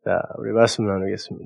자, 우리 말씀 나누겠습니다.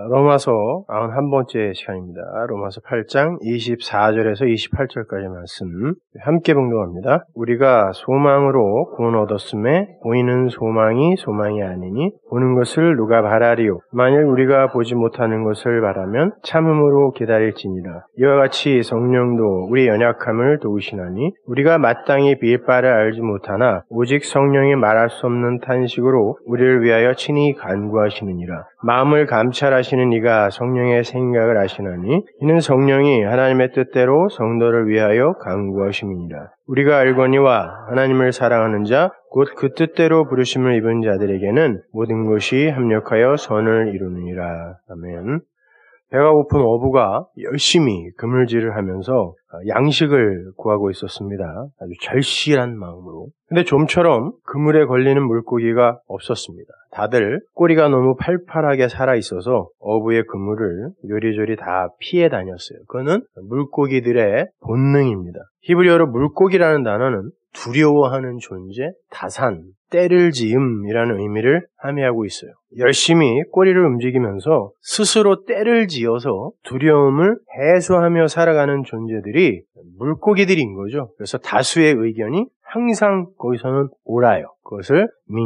로마서 91번째 시간입니다. 로마서 8장 24절에서 28절까지 말씀 함께 봉독합니다. 우리가 소망으로 구원 얻었음에 보이는 소망이 아니니 보는 것을 누가 바라리요. 만일 우리가 보지 못하는 것을 바라면 참음으로 기다릴지니라. 이와 같이 성령도 우리 연약함을 도우시나니 우리가 마땅히 빌 바를 알지 못하나 오직 성령이 말할 수 없는 탄식으로 우리를 위하여 친히 간구하시느니라. 마음을 감찰하시는 이가 성령의 생각을 아시나니 이는 성령이 하나님의 뜻대로 성도를 위하여 간구하심이니라. 우리가 알거니와 하나님을 사랑하는 자 곧 그 뜻대로 부르심을 입은 자들에게는 모든 것이 합력하여 선을 이루느니라. 아멘. 배가 고픈 어부가 열심히 그물질을 하면서 양식을 구하고 있었습니다. 아주 절실한 마음으로. 근데 좀처럼 그물에 걸리는 물고기가 없었습니다. 다들 꼬리가 너무 팔팔하게 살아있어서 어부의 그물을 요리조리 다 피해 다녔어요. 그거는 물고기들의 본능입니다. 히브리어로 물고기라는 단어는 두려워하는 존재, 다산, 때를 지음이라는 의미를 함의하고 있어요. 열심히 꼬리를 움직이면서 스스로 때를 지어서 두려움을 해소하며 살아가는 존재들이 물고기들인 거죠. 그래서 다수의 의견이 항상 거기서는 옳아요. 그것을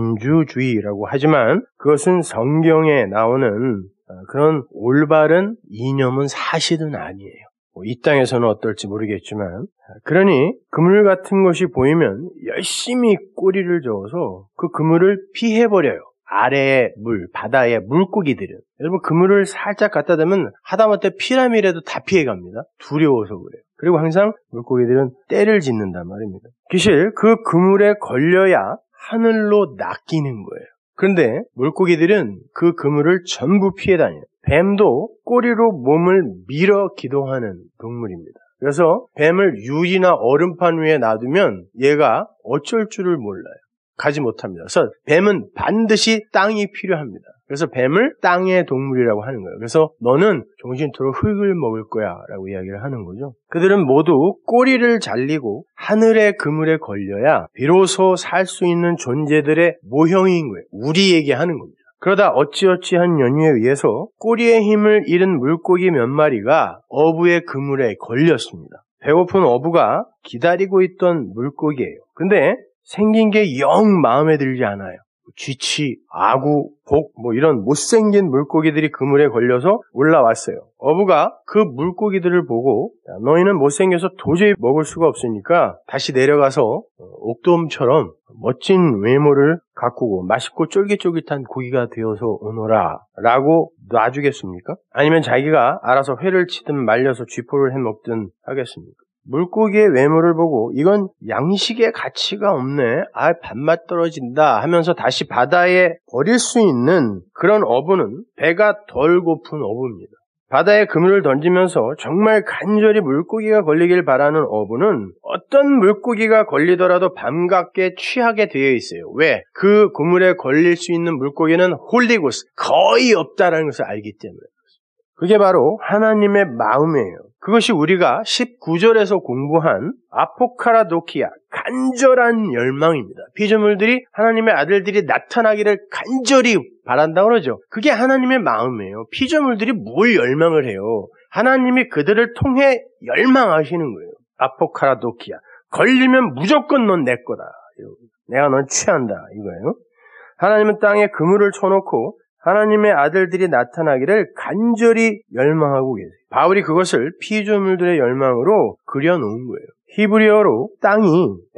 민주주의라고 하지만 그것은 성경에 나오는 그런 올바른 이념은 사실은 아니에요. 이 땅에서는 어떨지 모르겠지만 그러니 그물 같은 것이 보이면 열심히 꼬리를 저어서 그 그물을 피해버려요. 아래의 물, 바다의 물고기들은. 여러분 그물을 살짝 갖다 대면 하다못해 피라미드에도 다 피해갑니다. 두려워서 그래요. 그리고 항상 물고기들은 때를 짓는단 말입니다. 사실 그 그물에 걸려야 하늘로 낚이는 거예요. 그런데 물고기들은 그 그물을 전부 피해 다녀요. 뱀도 꼬리로 몸을 밀어 기동하는 동물입니다. 그래서 뱀을 유리나 얼음판 위에 놔두면 얘가 어쩔 줄을 몰라요. 가지 못합니다. 그래서 뱀은 반드시 땅이 필요합니다. 그래서 뱀을 땅의 동물이라고 하는 거예요. 그래서 너는 종신토록 흙을 먹을 거야 라고 이야기를 하는 거죠. 그들은 모두 꼬리를 잘리고 하늘의 그물에 걸려야 비로소 살 수 있는 존재들의 모형인 거예요. 우리에게 하는 겁니다. 그러다 어찌어찌한 연유에 의해서 꼬리의 힘을 잃은 물고기 몇 마리가 어부의 그물에 걸렸습니다. 배고픈 어부가 기다리고 있던 물고기예요. 근데 생긴 게 영 마음에 들지 않아요. 쥐치, 아구, 복 이런 못생긴 물고기들이 그물에 걸려서 올라왔어요. 어부가 그 물고기들을 보고 너희는 못생겨서 도저히 먹을 수가 없으니까 다시 내려가서 옥돔처럼 멋진 외모를 가꾸고 맛있고 쫄깃쫄깃한 고기가 되어서 오너라 라고 놔주겠습니까? 아니면 자기가 알아서 회를 치든 말려서 쥐포를 해먹든 하겠습니까? 물고기의 외모를 보고 이건 양식의 가치가 없네, 밥맛 떨어진다 하면서 다시 바다에 버릴 수 있는 그런 어부는 배가 덜 고픈 어부입니다. 바다에 그물을 던지면서 정말 간절히 물고기가 걸리길 바라는 어부는 어떤 물고기가 걸리더라도 반갑게 취하게 되어 있어요. 왜? 그 그물에 걸릴 수 있는 물고기는 홀리고스, 거의 없다라는 것을 알기 때문에. 그게 바로 하나님의 마음이에요. 그것이 우리가 19절에서 공부한 아포카라도키아, 간절한 열망입니다. 피조물들이 하나님의 아들들이 나타나기를 간절히 바란다고 그러죠. 그게 하나님의 마음이에요. 피조물들이 뭘 열망을 해요? 하나님이 그들을 통해 열망하시는 거예요. 아포카라도키아. 걸리면 무조건 넌 내 거다. 내가 넌 취한다. 이거예요. 하나님은 땅에 그물을 쳐놓고 하나님의 아들들이 나타나기를 간절히 열망하고 계세요. 바울이 그것을 피조물들의 열망으로 그려놓은 거예요. 히브리어로 땅이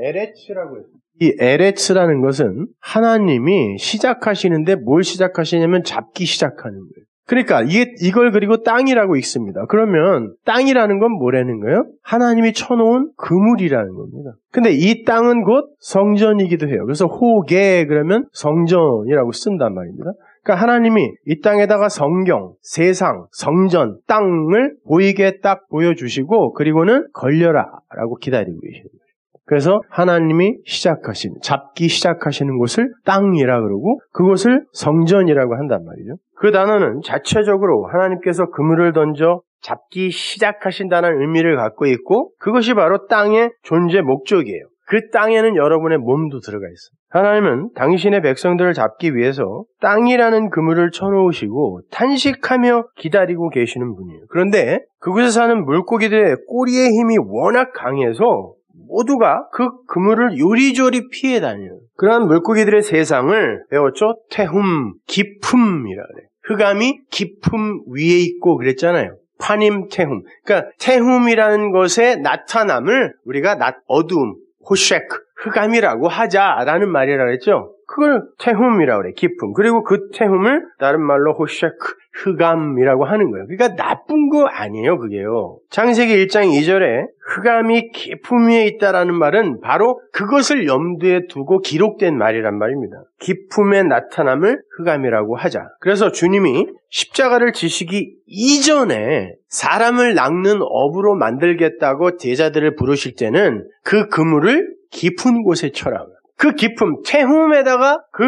에레츠라고 해요. 이 에레츠라는 것은 하나님이 시작하시는데 뭘 시작하시냐면 잡기 시작하는 거예요. 그러니까 이걸 그리고 땅이라고 읽습니다. 그러면 땅이라는 건 뭐라는 거예요? 하나님이 쳐놓은 그물이라는 겁니다. 근데 이 땅은 곧 성전이기도 해요. 그래서 호계 그러면 성전이라고 쓴단 말입니다. 그러니까 하나님이 이 땅에다가 성경, 세상, 성전, 땅을 보이게 딱 보여주시고 그리고는 걸려라 라고 기다리고 계시는 거예요. 그래서 하나님이 잡기 시작하시는 곳을 땅이라 그러고 그곳을 성전이라고 한단 말이죠. 그 단어는 자체적으로 하나님께서 그물을 던져 잡기 시작하신다는 의미를 갖고 있고 그것이 바로 땅의 존재 목적이에요. 그 땅에는 여러분의 몸도 들어가 있습니다. 하나님은 당신의 백성들을 잡기 위해서 땅이라는 그물을 쳐놓으시고 탄식하며 기다리고 계시는 분이에요. 그런데 그곳에 사는 물고기들의 꼬리의 힘이 워낙 강해서 모두가 그 그물을 요리조리 피해 다녀요. 그러한 물고기들의 세상을 배웠죠? 태움, 깊음이라 그래요. 흑암이 깊음 위에 있고 그랬잖아요. 파님 태움. 그러니까 태움이라는 것의 나타남을 우리가 어두움, 호쉐크, 흑암이라고 하자라는 말이라 그랬죠. 그걸 태움이라고 그래, 깊음. 그리고 그 태움을 다른 말로 호쉐크, 흑암이라고 하는 거예요. 그러니까 나쁜 거 아니에요, 그게요. 창세기 1장 2절에 흑암이 깊음 위에 있다라는 말은 바로 그것을 염두에 두고 기록된 말이란 말입니다. 깊음의 나타남을 흑암이라고 하자. 그래서 주님이 십자가를 지시기 이전에 사람을 낚는 어부로 만들겠다고 제자들을 부르실 때는 그 그물을 깊은 곳에 쳐라. 그 깊음, 태움에다가 그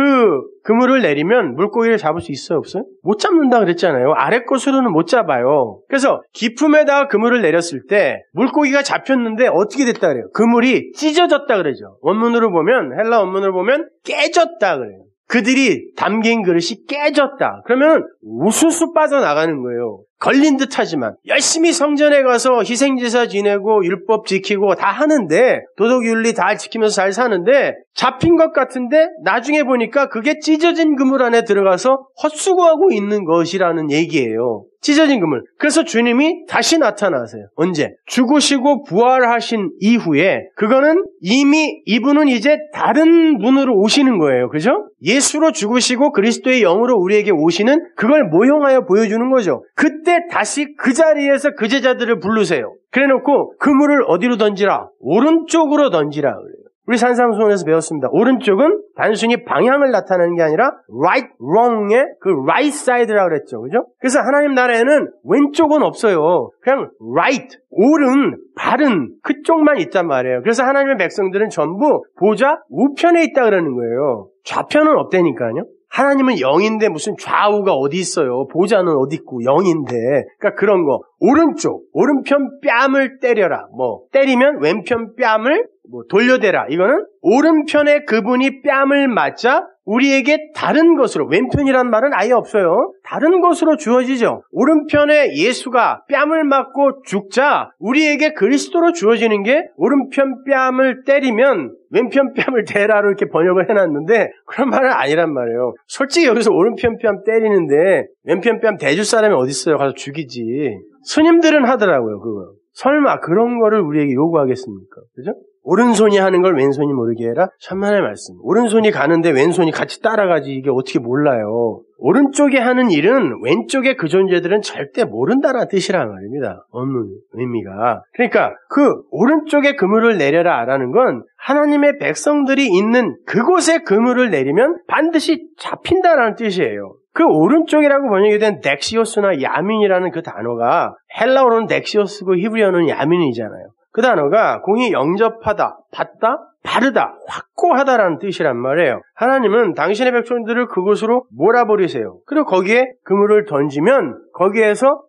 그물을 내리면 물고기를 잡을 수 있어요, 없어요? 못 잡는다 그랬잖아요. 아래 것으로는 못 잡아요. 그래서 깊음에다가 그물을 내렸을 때 물고기가 잡혔는데 어떻게 됐다 그래요? 그물이 찢어졌다 그러죠. 원문으로 보면, 헬라 원문으로 보면 깨졌다 그래요. 그들이 담긴 그릇이 깨졌다. 그러면 우수수 빠져나가는 거예요. 걸린 듯 하지만 열심히 성전에 가서 희생제사 지내고 율법 지키고 다 하는데 도덕윤리 다 지키면서 잘 사는데 잡힌 것 같은데 나중에 보니까 그게 찢어진 그물 안에 들어가서 헛수고하고 있는 것이라는 얘기예요. 찢어진 그물. 그래서 주님이 다시 나타나세요. 언제? 죽으시고 부활하신 이후에 그거는 이미 이분은 이제 다른 분으로 오시는 거예요. 그죠? 예수로 죽으시고 그리스도의 영으로 우리에게 오시는 그걸 모형하여 보여주는 거죠. 그때 다시 그 자리에서 그 제자들을 부르세요. 그래놓고 그물을 어디로 던지라? 오른쪽으로 던지라 그래요. 우리 산상수훈에서 배웠습니다. 오른쪽은 단순히 방향을 나타내는 게 아니라 right, wrong의 그 right side라고 그랬죠. 그죠? 그래서 하나님 나라에는 왼쪽은 없어요. 그냥 right, 옳은, 바른 그쪽만 있단 말이에요. 그래서 하나님의 백성들은 전부 보좌 우편에 있다 그러는 거예요. 좌편은 없다니까요. 하나님은 영인데 무슨 좌우가 어디 있어요. 보좌는 어디 있고 영인데. 그러니까 그런 거. 오른쪽, 오른편 뺨을 때려라. 때리면 왼편 뺨을 돌려대라. 이거는 오른편에 그분이 뺨을 맞자 우리에게 다른 것으로, 왼편이란 말은 아예 없어요. 다른 것으로 주어지죠. 오른편에 예수가 뺨을 맞고 죽자 우리에게 그리스도로 주어지는 게 오른편 뺨을 때리면 왼편 뺨을 대라로 이렇게 번역을 해놨는데 그런 말은 아니란 말이에요. 솔직히 여기서 오른편 뺨 때리는데 왼편 뺨 대줄 사람이 어디 있어요? 가서 죽이지. 스님들은 하더라고요, 그거. 설마 그런 거를 우리에게 요구하겠습니까? 그죠? 오른손이 하는 걸 왼손이 모르게 해라? 천만의 말씀. 오른손이 가는데 왼손이 같이 따라가지 이게 어떻게 몰라요. 오른쪽에 하는 일은 왼쪽의 그 존재들은 절대 모른다라는 뜻이란 말입니다. 없는 의미가. 그러니까 그 오른쪽에 그물을 내려라라는 건 하나님의 백성들이 있는 그곳에 그물을 내리면 반드시 잡힌다라는 뜻이에요. 그 오른쪽이라고 번역이 된 덱시오스나 야민이라는 그 단어가 헬라어로는 덱시오스고 히브리어는 야민이잖아요. 그 단어가 공이 영접하다, 받다, 바르다, 확고하다라는 뜻이란 말이에요. 하나님은 당신의 백성들을 그곳으로 몰아버리세요. 그리고 거기에 그물을 던지면 거기에서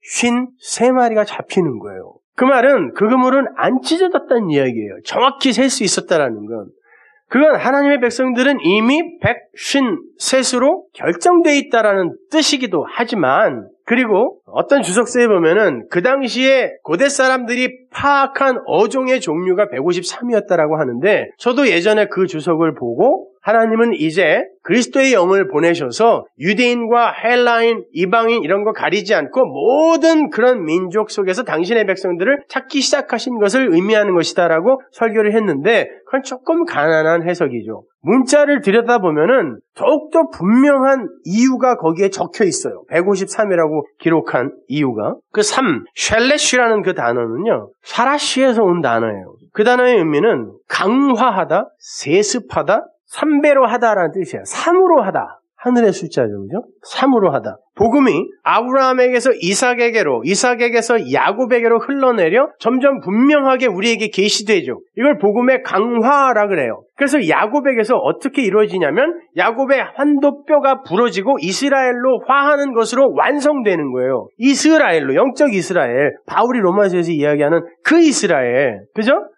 153마리가 잡히는 거예요. 그 말은 그 그물은 안 찢어졌다는 이야기예요. 정확히 셀 수 있었다라는 건. 그건 하나님의 백성들은 이미 153으로 결정되어 있다라는 뜻이기도 하지만 그리고 어떤 주석서에 보면은 그 당시에 고대 사람들이 파악한 어종의 종류가 153이었다라고 하는데 저도 예전에 그 주석을 보고 하나님은 이제 그리스도의 영을 보내셔서 유대인과 헬라인, 이방인 이런 거 가리지 않고 모든 그런 민족 속에서 당신의 백성들을 찾기 시작하신 것을 의미하는 것이다라고 설교를 했는데 그건 조금 가난한 해석이죠. 문자를 들여다보면은 더욱더 분명한 이유가 거기에 적혀 있어요. 153이라고 기록한 이유가. 그 3, 샬레쉬라는 그 단어는요. 사라쉬에서 온 단어예요. 그 단어의 의미는 강화하다, 세습하다, 3배로 하다라는 뜻이에요. 3으로 하다. 하늘의 숫자죠. 그죠? 3으로 하다. 복음이 아브라함에게서 이삭에게로, 이삭에게서 야곱에게로 흘러내려 점점 분명하게 우리에게 계시되죠. 이걸 복음의 강화라 그래요. 그래서 야곱에게서 어떻게 이루어지냐면 야곱의 환도뼈가 부러지고 이스라엘로 화하는 것으로 완성되는 거예요. 이스라엘로, 영적 이스라엘. 바울이 로마서에서 이야기하는 그 이스라엘. 그죠?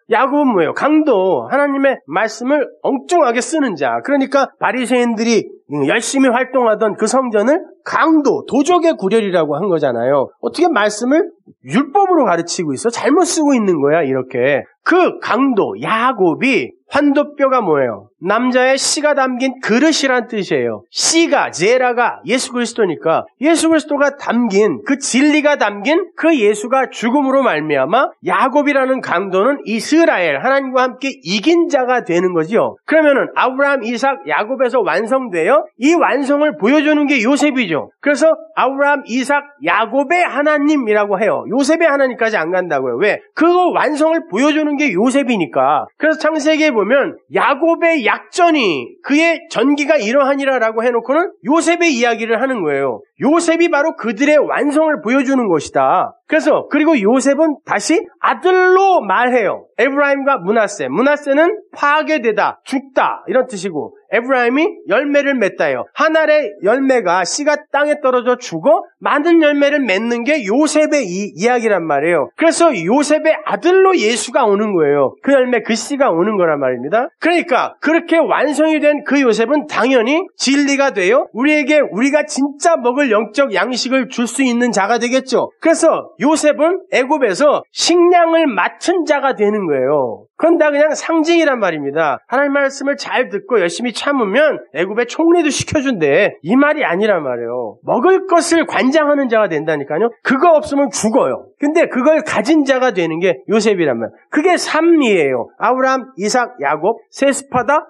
야곱은 뭐예요? 강도, 하나님의 말씀을 엉뚱하게 쓰는 자. 그러니까 바리새인들이 열심히 활동하던 그 성전을 강도, 도적의 구렬이라고 한 거잖아요. 어떻게 말씀을 율법으로 가르치고 있어? 잘못 쓰고 있는 거야, 이렇게. 그 강도, 야곱이 환도뼈가 뭐예요? 남자의 씨가 담긴 그릇이란 뜻이에요. 씨가, 제라가 예수 그리스도니까 예수 그리스도가 담긴 그 진리가 담긴 그 예수가 죽음으로 말미암아 야곱이라는 강도는 이스라엘, 하나님과 함께 이긴 자가 되는 거죠. 그러면은 아브라함, 이삭, 야곱에서 완성되어 이 완성을 보여주는 게 요셉이죠. 그래서 아브라함, 이삭, 야곱의 하나님이라고 해요. 요셉의 하나님까지 안 간다고요. 왜? 그거 완성을 보여주는 게 요셉이니까. 그래서 창세기에 보면 야곱의 약전이 그의 전기가 이러하니라라고 해놓고는 요셉의 이야기를 하는 거예요. 요셉이 바로 그들의 완성을 보여주는 것이다. 그래서 그리고 요셉은 다시 아들로 말해요. 에브라임과 므낫세. 므낫세는 파괴되다, 죽다 이런 뜻이고 에브라임이 열매를 맺다예요. 한 알의 열매가 씨가 땅에 떨어져 죽어 많은 열매를 맺는 게 요셉의 이야기란 말이에요. 그래서 요셉의 아들로 예수가 오는 거예요. 그 열매, 그 씨가 오는 거란 말입니다. 그러니까 그렇게 완성이 된 그 요셉은 당연히 진리가 되어 우리에게 우리가 진짜 먹을 영적 양식을 줄 수 있는 자가 되겠죠. 그래서 요셉은 애굽에서 식량을 맡은 자가 되는 거예요. 그건 다 그냥 상징이란 말입니다. 하나님 말씀을 잘 듣고 열심히 참으면 애굽의 총리도 시켜준대. 이 말이 아니란 말이에요. 먹을 것을 관장하는 자가 된다니까요. 그거 없으면 죽어요. 근데 그걸 가진 자가 되는 게 요셉이란 말이에요. 그게 삶이에요. 아브라함, 이삭, 야곱, 세스파다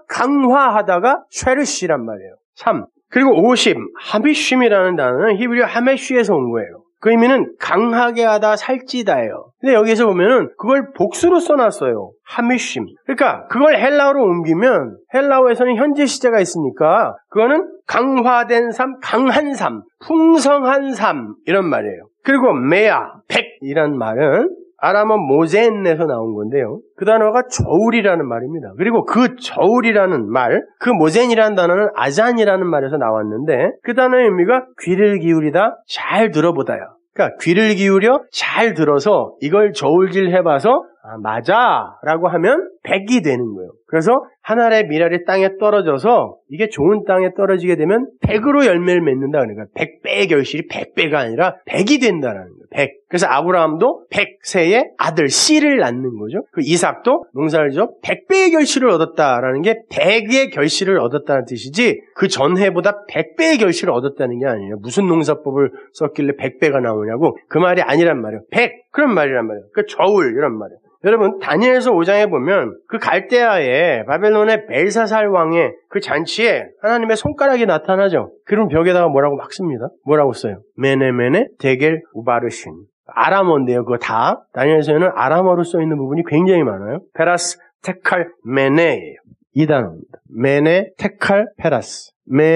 강화하다가 쉐르시란 말이에요. 3. 그리고 50, 하미쉼이라는 단어는 히브리어 하메쉬에서 온 거예요. 그 의미는 강하게 하다, 살찌다예요. 근데 여기서 보면은 그걸 복수로 써놨어요. 하미쉼. 그러니까 그걸 헬라어로 옮기면 헬라어에서는 현재 시제가 있으니까 그거는 강화된 삶, 강한 삶, 풍성한 삶 이런 말이에요. 그리고 메아, 백이란 말은 아람어 모젠에서 나온 건데요. 그 단어가 저울이라는 말입니다. 그리고 그 저울이라는 말, 그 모젠이라는 단어는 아잔이라는 말에서 나왔는데 그 단어의 의미가 귀를 기울이다, 잘 들어보다요. 그러니까 귀를 기울여 잘 들어서 이걸 저울질 해봐서 맞아 라고 하면 100이 되는 거예요. 그래서 한 알의 밀알이 땅에 떨어져서 이게 좋은 땅에 떨어지게 되면 100으로 열매를 맺는다. 그러니까 100배의 결실이 100배가 아니라 100이 된다는 거예요. 100. 그래서 아브라함도 100세의 아들 씨를 낳는 거죠. 그 이삭도 농사를 지어 100배의 결실을 얻었다라는 게 100의 결실을 얻었다는 뜻이지 그 전해보다 100배의 결실을 얻었다는 게 아니에요. 무슨 농사법을 썼길래 100배가 나오냐고 그 말이 아니란 말이에요. 100 그런 말이란 말이에요. 그 저울 이런 말이에요. 여러분 다니엘서 5장에 보면 그 갈대아의 바벨론의 벨사살 왕의 그 잔치에 하나님의 손가락이 나타나죠. 그럼 벽에다가 뭐라고 막 씁니다. 뭐라고 써요? 메네메네 데겔 우바르신. 아람어인데요. 그거 다 다니엘서에는 아람어로 써있는 부분이 굉장히 많아요. 페라스 테칼 메네예요. 이 단어입니다. 메네 테칼 페라스.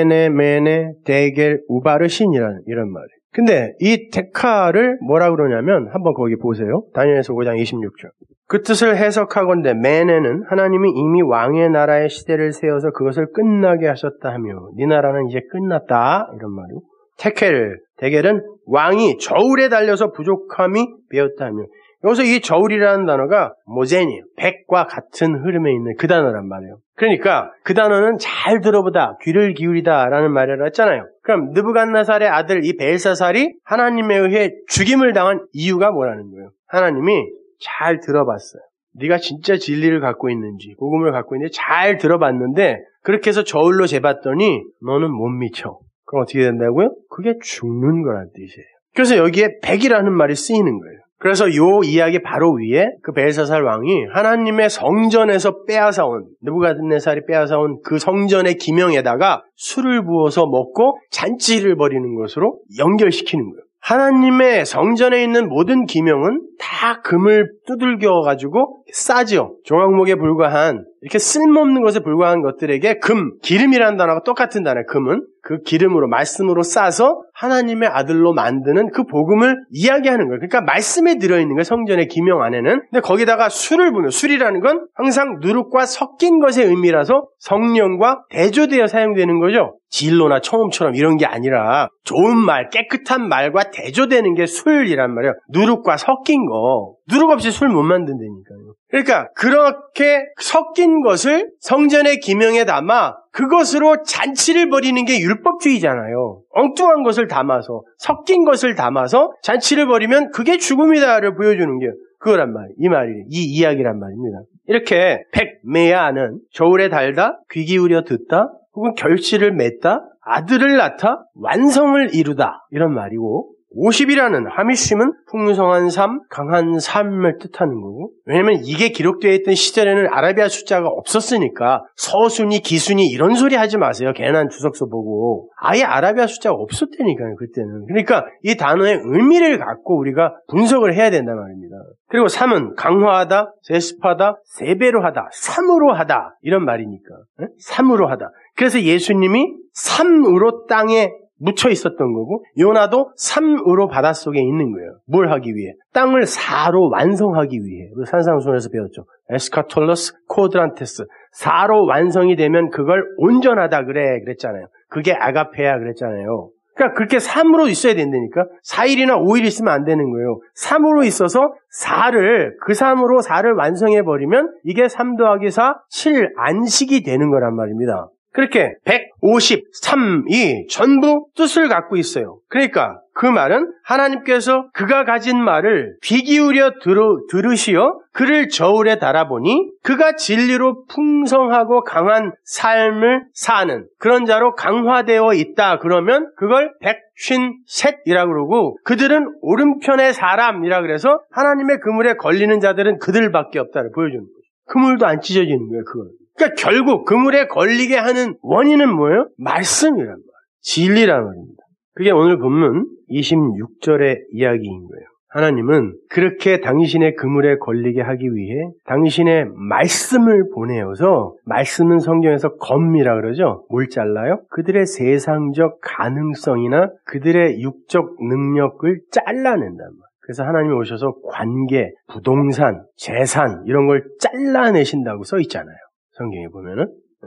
메네 데겔 우바르신이라는 이런 말이에요. 근데 이 테카를 뭐라 그러냐면 한번 거기 보세요. 다니엘서 5장 26절. 그 뜻을 해석하건대 메네는 하나님이 이미 왕의 나라의 시대를 세워서 그것을 끝나게 하셨다 하며 네 나라는 이제 끝났다 이런 말이고 테켈, 데겔은 왕이 저울에 달려서 부족함이 배었다 하며 여기서 이 저울이라는 단어가 모젠이에요. 백과 같은 흐름에 있는 그 단어란 말이에요. 그러니까 그 단어는 잘 들어보다, 귀를 기울이다 라는 말이라고 했잖아요. 그럼 느부갓네살의 아들 이 벨사살이 하나님에 의해 죽임을 당한 이유가 뭐라는 거예요? 하나님이 잘 들어봤어요. 네가 진짜 진리를 갖고 있는지, 복음을 갖고 있는지 잘 들어봤는데 그렇게 해서 저울로 재봤더니 너는 못 미쳐. 그럼 어떻게 된다고요? 그게 죽는 거란 뜻이에요. 그래서 여기에 백이라는 말이 쓰이는 거예요. 그래서 요 이야기 바로 위에 그 벨사살 왕이 하나님의 성전에서 빼앗아온 느부갓네살이 빼앗아온 그 성전의 기명에다가 술을 부어서 먹고 잔치를 벌이는 것으로 연결시키는 거예요. 하나님의 성전에 있는 모든 기명은 다 금을 두들겨가지고 싸죠. 조각목에 불과한 이렇게 쓸모없는 것에 불과한 것들에게 금, 기름이라는 단어가 똑같은 단어예요. 금은 그 기름으로 말씀으로 싸서 하나님의 아들로 만드는 그 복음을 이야기하는 거예요. 그러니까 말씀에 들어있는 거예요. 성전의 기명 안에는. 근데 거기다가 술을 부으면 술이라는 건 항상 누룩과 섞인 것의 의미라서 성령과 대조되어 사용되는 거죠. 진로나 청음처럼 이런 게 아니라 좋은 말, 깨끗한 말과 대조되는 게 술이란 말이에요. 누룩과 섞인 거. 누룩 없이 술 못 만든다니까요. 그러니까 그렇게 섞인 것을 성전의 기명에 담아 그것으로 잔치를 벌이는 게 율법주의잖아요. 엉뚱한 것을 담아서, 섞인 것을 담아서 잔치를 벌이면 그게 죽음이다를 보여주는 게 그거란 말이에요. 이 말이에요. 이 이야기란 말입니다. 이렇게 백매야는 저울에 달다, 귀 기울여 듣다, 혹은 결실을 맺다, 아들을 낳다, 완성을 이루다 이런 말이고, 50이라는 하미쉼은 풍성한 삶, 강한 삶을 뜻하는 거고, 왜냐면 이게 기록되어 있던 시절에는 아라비아 숫자가 없었으니까 서순위, 기순위 이런 소리 하지 마세요. 괜한 주석서 보고. 아예 아라비아 숫자가 없었다니까요, 그때는. 그러니까 이 단어의 의미를 갖고 우리가 분석을 해야 된단 말입니다. 그리고 3은 강화하다, 세습하다, 세배로 하다, 3으로 하다 이런 말이니까. 3으로 하다. 그래서 예수님이 3으로 땅에 묻혀 있었던 거고, 요나도 3으로 바닷속에 있는 거예요. 뭘 하기 위해? 땅을 4로 완성하기 위해. 우리 산상수훈에서 배웠죠. 에스카톨로스 코드란테스. 4로 완성이 되면 그걸 온전하다 그랬잖아요. 그게 아가페야 그랬잖아요. 그러니까 그렇게 3으로 있어야 된다니까. 4일이나 5일 있으면 안 되는 거예요. 3으로 있어서 4를 4를 완성해버리면 이게 3 더하기 4, 7 안식이 되는 거란 말입니다. 그렇게 153이 전부 뜻을 갖고 있어요. 그러니까 그 말은 하나님께서 그가 가진 말을 귀 기울여 들으시어 그를 저울에 달아보니 그가 진리로 풍성하고 강한 삶을 사는 그런 자로 강화되어 있다. 그러면 그걸 153이라고 그러고, 그들은 오른편의 사람이라 그래서 하나님의 그물에 걸리는 자들은 그들밖에 없다를 보여주는 거예요. 그물도 안 찢어지는 거예요, 그걸. 그러니까 결국 그물에 걸리게 하는 원인은 뭐예요? 말씀이란 말이에요. 진리란 말입니다. 그게 오늘 본문 26절의 이야기인 거예요. 하나님은 그렇게 당신의 그물에 걸리게 하기 위해 당신의 말씀을 보내어서, 말씀은 성경에서 검이라 그러죠. 뭘 잘라요? 그들의 세상적 가능성이나 그들의 육적 능력을 잘라낸단 말이에요. 그래서 하나님이 오셔서 관계, 부동산, 재산 이런 걸 잘라내신다고 써 있잖아요. 성경에 보면은.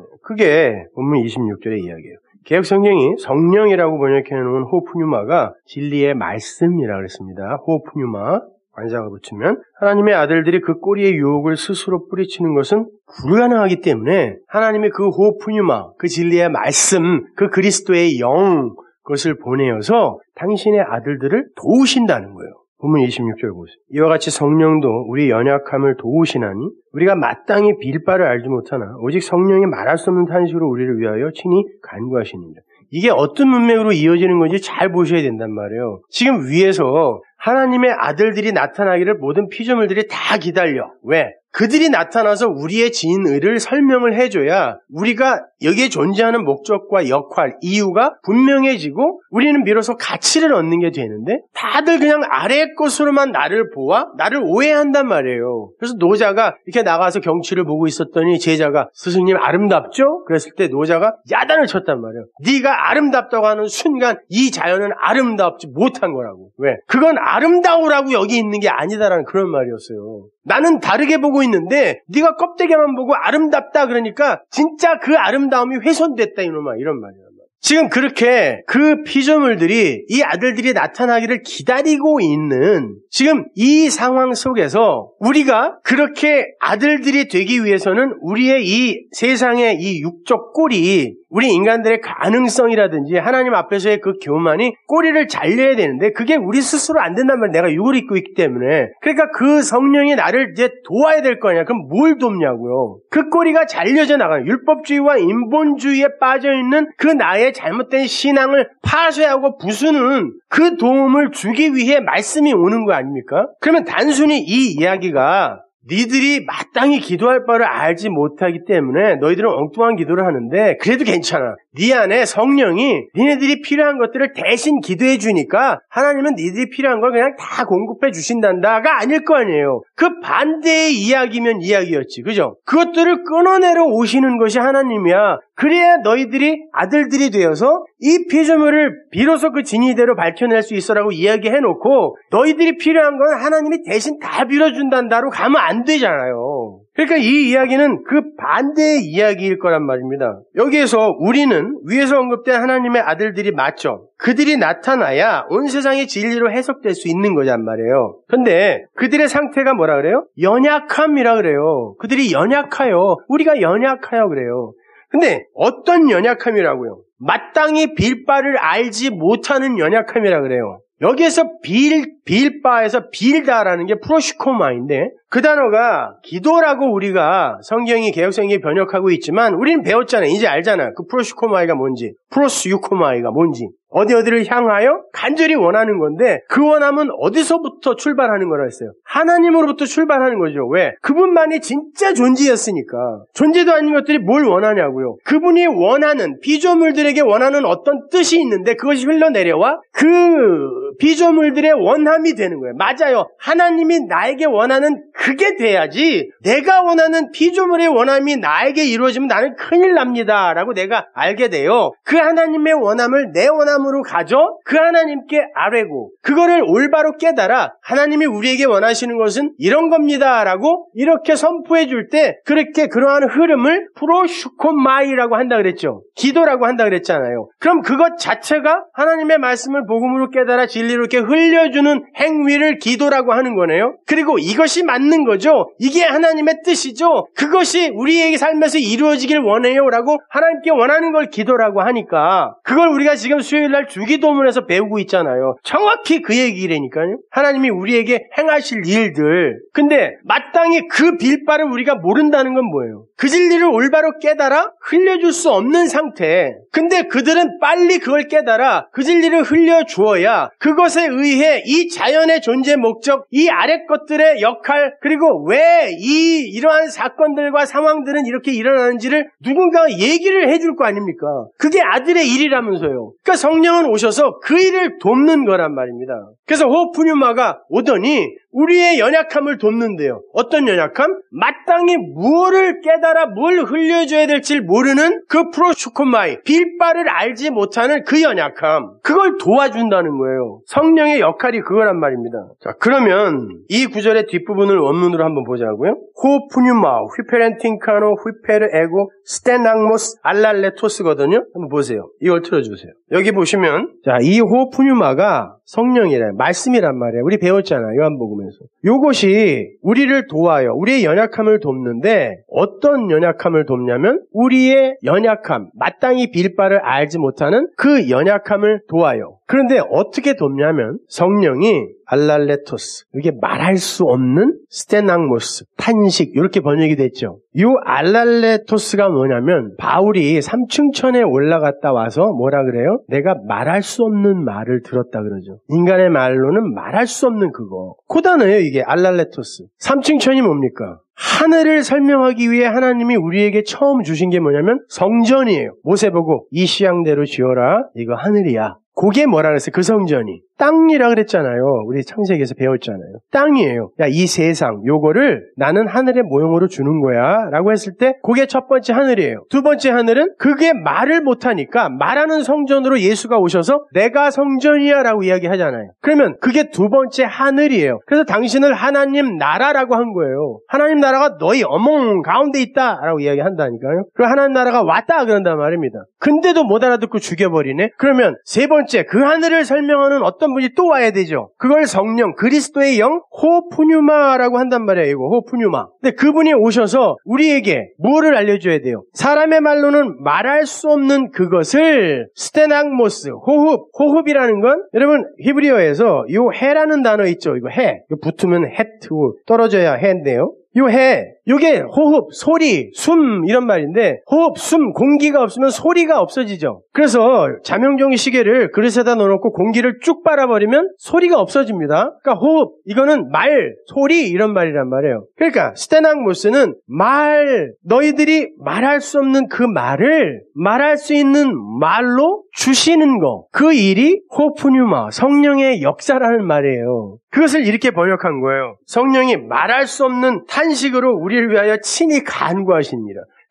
그게 본문 26절의 이야기예요. 개역 성경이 성령이라고 번역해 놓은 호프뉴마가 진리의 말씀이라고 그랬습니다. 호프뉴마. 관사가 붙이면 하나님의 아들들이 그 꼬리의 유혹을 스스로 뿌리치는 것은 불가능하기 때문에 하나님의 그 호프뉴마, 그 진리의 말씀, 그 그리스도의 영, 그것을 보내어서 당신의 아들들을 도우신다는 거예요. 본문 26절 보세요. 이와 같이 성령도 우리 연약함을 도우시나니 우리가 마땅히 빌 바를 알지 못하나 오직 성령이 말할 수 없는 탄식으로 우리를 위하여 친히 간구하시느니라. 이게 어떤 문맥으로 이어지는 건지 잘 보셔야 된단 말이에요. 지금 위에서 하나님의 아들들이 나타나기를 모든 피조물들이 다 기다려. 왜? 그들이 나타나서 우리의 진의를 설명을 해줘야 우리가 여기에 존재하는 목적과 역할, 이유가 분명해지고 우리는 비로소 가치를 얻는 게 되는데, 다들 그냥 아래의 것으로만 나를 보아 나를 오해한단 말이에요. 그래서 노자가 이렇게 나가서 경치를 보고 있었더니 제자가 스승님 아름답죠? 그랬을 때 노자가 야단을 쳤단 말이에요. 네가 아름답다고 하는 순간 이 자연은 아름답지 못한 거라고. 왜? 그건 아름다우라고 여기 있는 게 아니다라는 그런 말이었어요. 나는 다르게 보고 있는데 네가 껍데기만 보고 아름답다 그러니까 진짜 그 아름다움이 훼손됐다 이놈아, 이런 말이야. 지금 그렇게 그 피조물들이 이 아들들이 나타나기를 기다리고 있는 지금 이 상황 속에서 우리가 그렇게 아들들이 되기 위해서는 우리의 이 세상의 이 육적 꼴이, 우리 인간들의 가능성이라든지 하나님 앞에서의 그 교만이 꼬리를 잘려야 되는데 그게 우리 스스로 안 된단 말이야. 내가 육을 입고 있기 때문에. 그러니까 그 성령이 나를 이제 도와야 될 거 아니야. 그럼 뭘 돕냐고요. 그 꼬리가 잘려져 나가는, 율법주의와 인본주의에 빠져있는 그 나의 잘못된 신앙을 파쇄하고 부수는 그 도움을 주기 위해 말씀이 오는 거 아닙니까? 그러면 단순히 이 이야기가 니들이 마땅히 기도할 바를 알지 못하기 때문에 너희들은 엉뚱한 기도를 하는데 그래도 괜찮아. 네 안에 성령이 니네들이 필요한 것들을 대신 기도해 주니까 하나님은 니들이 필요한 걸 그냥 다 공급해 주신단다가 아닐 거 아니에요. 그 반대의 이야기면 이야기였지. 그죠? 그것들을 끊어내려 오시는 것이 하나님이야. 그래야 너희들이 아들들이 되어서 이 피조물을 비로소 그 진리대로 밝혀낼 수 있어라고 이야기해놓고 너희들이 필요한 건 하나님이 대신 다 빌어준단다로 가면 안 되잖아요. 그러니까 이 이야기는 그 반대의 이야기일 거란 말입니다. 여기에서 우리는 위에서 언급된 하나님의 아들들이 맞죠. 그들이 나타나야 온 세상의 진리로 해석될 수 있는 거란 말이에요. 근데 그들의 상태가 뭐라 그래요? 연약함이라 그래요. 그들이 연약하여, 우리가 연약하여 그래요. 근데 어떤 연약함이라고요? 마땅히 빌 바를 알지 못하는 연약함이라 그래요. 여기에서 빌바에서 빌다라는 게 프로시코마인데 그 단어가 기도라고 우리가 성경이 개역성경이 번역하고 있지만 우리는 배웠잖아요. 이제 알잖아요. 그 프로시코마이가 뭔지, 프로스유코마이가 뭔지. 어디를 향하여 간절히 원하는 건데 그 원함은 어디서부터 출발하는 거라 했어요? 하나님으로부터 출발하는 거죠. 왜? 그분만이 진짜 존재였으니까. 존재도 아닌 것들이 뭘 원하냐고요. 그분이 원하는 피조물들에게 원하는 어떤 뜻이 있는데 그것이 흘러내려와 그 피조물들의 원함이 되는 거예요. 맞아요. 하나님이 나에게 원하는 그게 돼야지 내가 원하는 피조물의 원함이 나에게 이루어지면 나는 큰일 납니다 라고 내가 알게 돼요. 그 하나님의 원함을 내 원함으로 가져 그 하나님께 아뢰고 그거를 올바로 깨달아 하나님이 우리에게 원하시는 것은 이런 겁니다 라고 이렇게 선포해 줄 때 그렇게 그러한 흐름을 프로슈코마이라고 한다 그랬죠. 기도라고 한다 그랬잖아요. 그럼 그것 자체가 하나님의 말씀을 복음으로 깨달아 진리로 이렇게 흘려주는 행위를 기도라고 하는 거네요. 그리고 이것이 맞는 거죠. 이게 하나님의 뜻이죠. 그것이 우리에게 삶에서 이루어지길 원해요 라고 하나님께 원하는 걸 기도라고 하니까 그걸 우리가 지금 수요일날 주기도문에서 배우고 있잖아요. 정확히 그 얘기라니까요. 하나님이 우리에게 행하실 일들. 근데 마땅히 그 빌바를 우리가 모른다는 건 뭐예요? 그 진리를 올바로 깨달아 흘려줄 수 없는 상태. 근데 그들은 빨리 그걸 깨달아 그 진리를 흘려주어야 그것에 의해 이 자연의 존재 목적, 이 아래 것들의 역할, 그리고 왜 이러한 사건들과 상황들은 이렇게 일어나는지를 누군가가 얘기를 해줄 거 아닙니까? 그게 아들의 일이라면서요. 그러니까 성령은 오셔서 그 일을 돕는 거란 말입니다. 그래서 호프뉴마가 오더니 우리의 연약함을 돕는데요. 어떤 연약함? 마땅히 무엇을 깨달아 뭘 흘려줘야 될지 모르는 그 프로슈코마이, 빌바를 알지 못하는 그 연약함. 그걸 도와준다는 거예요. 성령의 역할이 그거란 말입니다. 자, 그러면 이 구절의 뒷부분을 원문으로 한번 보자고요. 호프뉴마, 휘페렌팅카노, 휘페르 에고, 스테낭모스, 알랄레토스거든요. 한번 보세요. 이걸 틀어주세요. 여기 보시면 자, 이 호프뉴마가 성령이래. 말씀이란 말이에요. 우리 배웠잖아요. 요한복음에서. 요것이 우리를 도와요. 우리의 연약함을 돕는데 어떤 연약함을 돕냐면 우리의 연약함, 마땅히 빌 바를 알지 못하는 그 연약함을 도와요. 그런데 어떻게 돕냐면 성령이 알랄레토스, 이게 말할 수 없는 스테낭모스, 탄식 이렇게 번역이 됐죠. 이 알랄레토스가 뭐냐면 바울이 삼층천에 올라갔다 와서 뭐라 그래요? 내가 말할 수 없는 말을 들었다 그러죠. 인간의 말로는 말할 수 없는 그거. 그 단어예요 이게 알랄레토스. 삼층천이 뭡니까? 하늘을 설명하기 위해 하나님이 우리에게 처음 주신 게 뭐냐면 성전이에요. 모세 보고 이 시향대로 지어라. 이거 하늘이야. 그게 뭐라 그랬어요? 그 성전이. 땅이라 그랬잖아요. 우리 창세기에서 배웠잖아요. 땅이에요. 야, 이 세상, 요거를 나는 하늘의 모형으로 주는 거야. 라고 했을 때, 그게 첫 번째 하늘이에요. 두 번째 하늘은 그게 말을 못하니까 말하는 성전으로 예수가 오셔서 내가 성전이야 라고 이야기하잖아요. 그러면 그게 두 번째 하늘이에요. 그래서 당신을 하나님 나라라고 한 거예요. 하나님 나라가 너희 어몽 가운데 있다. 라고 이야기한다니까요. 그리고 하나님 나라가 왔다. 그런단 말입니다. 근데도 못 알아듣고 죽여버리네. 그러면 세 번째, 그 하늘을 설명하는 어떤 분이 또 와야 되죠. 그걸 성령, 그리스도의 영, 호프뉴마라고 한단 말이에요. 이거 호프뉴마. 근데 그분이 오셔서 우리에게 뭐를 알려줘야 돼요? 사람의 말로는 말할 수 없는 그것을 스테낭모스, 호흡이라는 건 여러분 히브리어에서 이 해라는 단어 있죠. 이거 해. 이거 붙으면 해트, 떨어져야 해인데요. 요 해, 요게 호흡, 소리, 숨 이런 말인데 호흡, 숨, 공기가 없으면 소리가 없어지죠. 그래서 자명종이 시계를 그릇에다 넣어놓고 공기를 쭉 빨아버리면 소리가 없어집니다. 그러니까 호흡, 이거는 말, 소리 이런 말이란 말이에요. 그러니까 스테낭모스는 말, 너희들이 말할 수 없는 그 말을 말할 수 있는 말로 주시는 거. 그 일이 호프뉴마, 성령의 역사라는 말이에요. 그것을 이렇게 번역한 거예요. 성령이 말할 수 없는 탄식으로 우리를 위하여 친히 간구하시니라.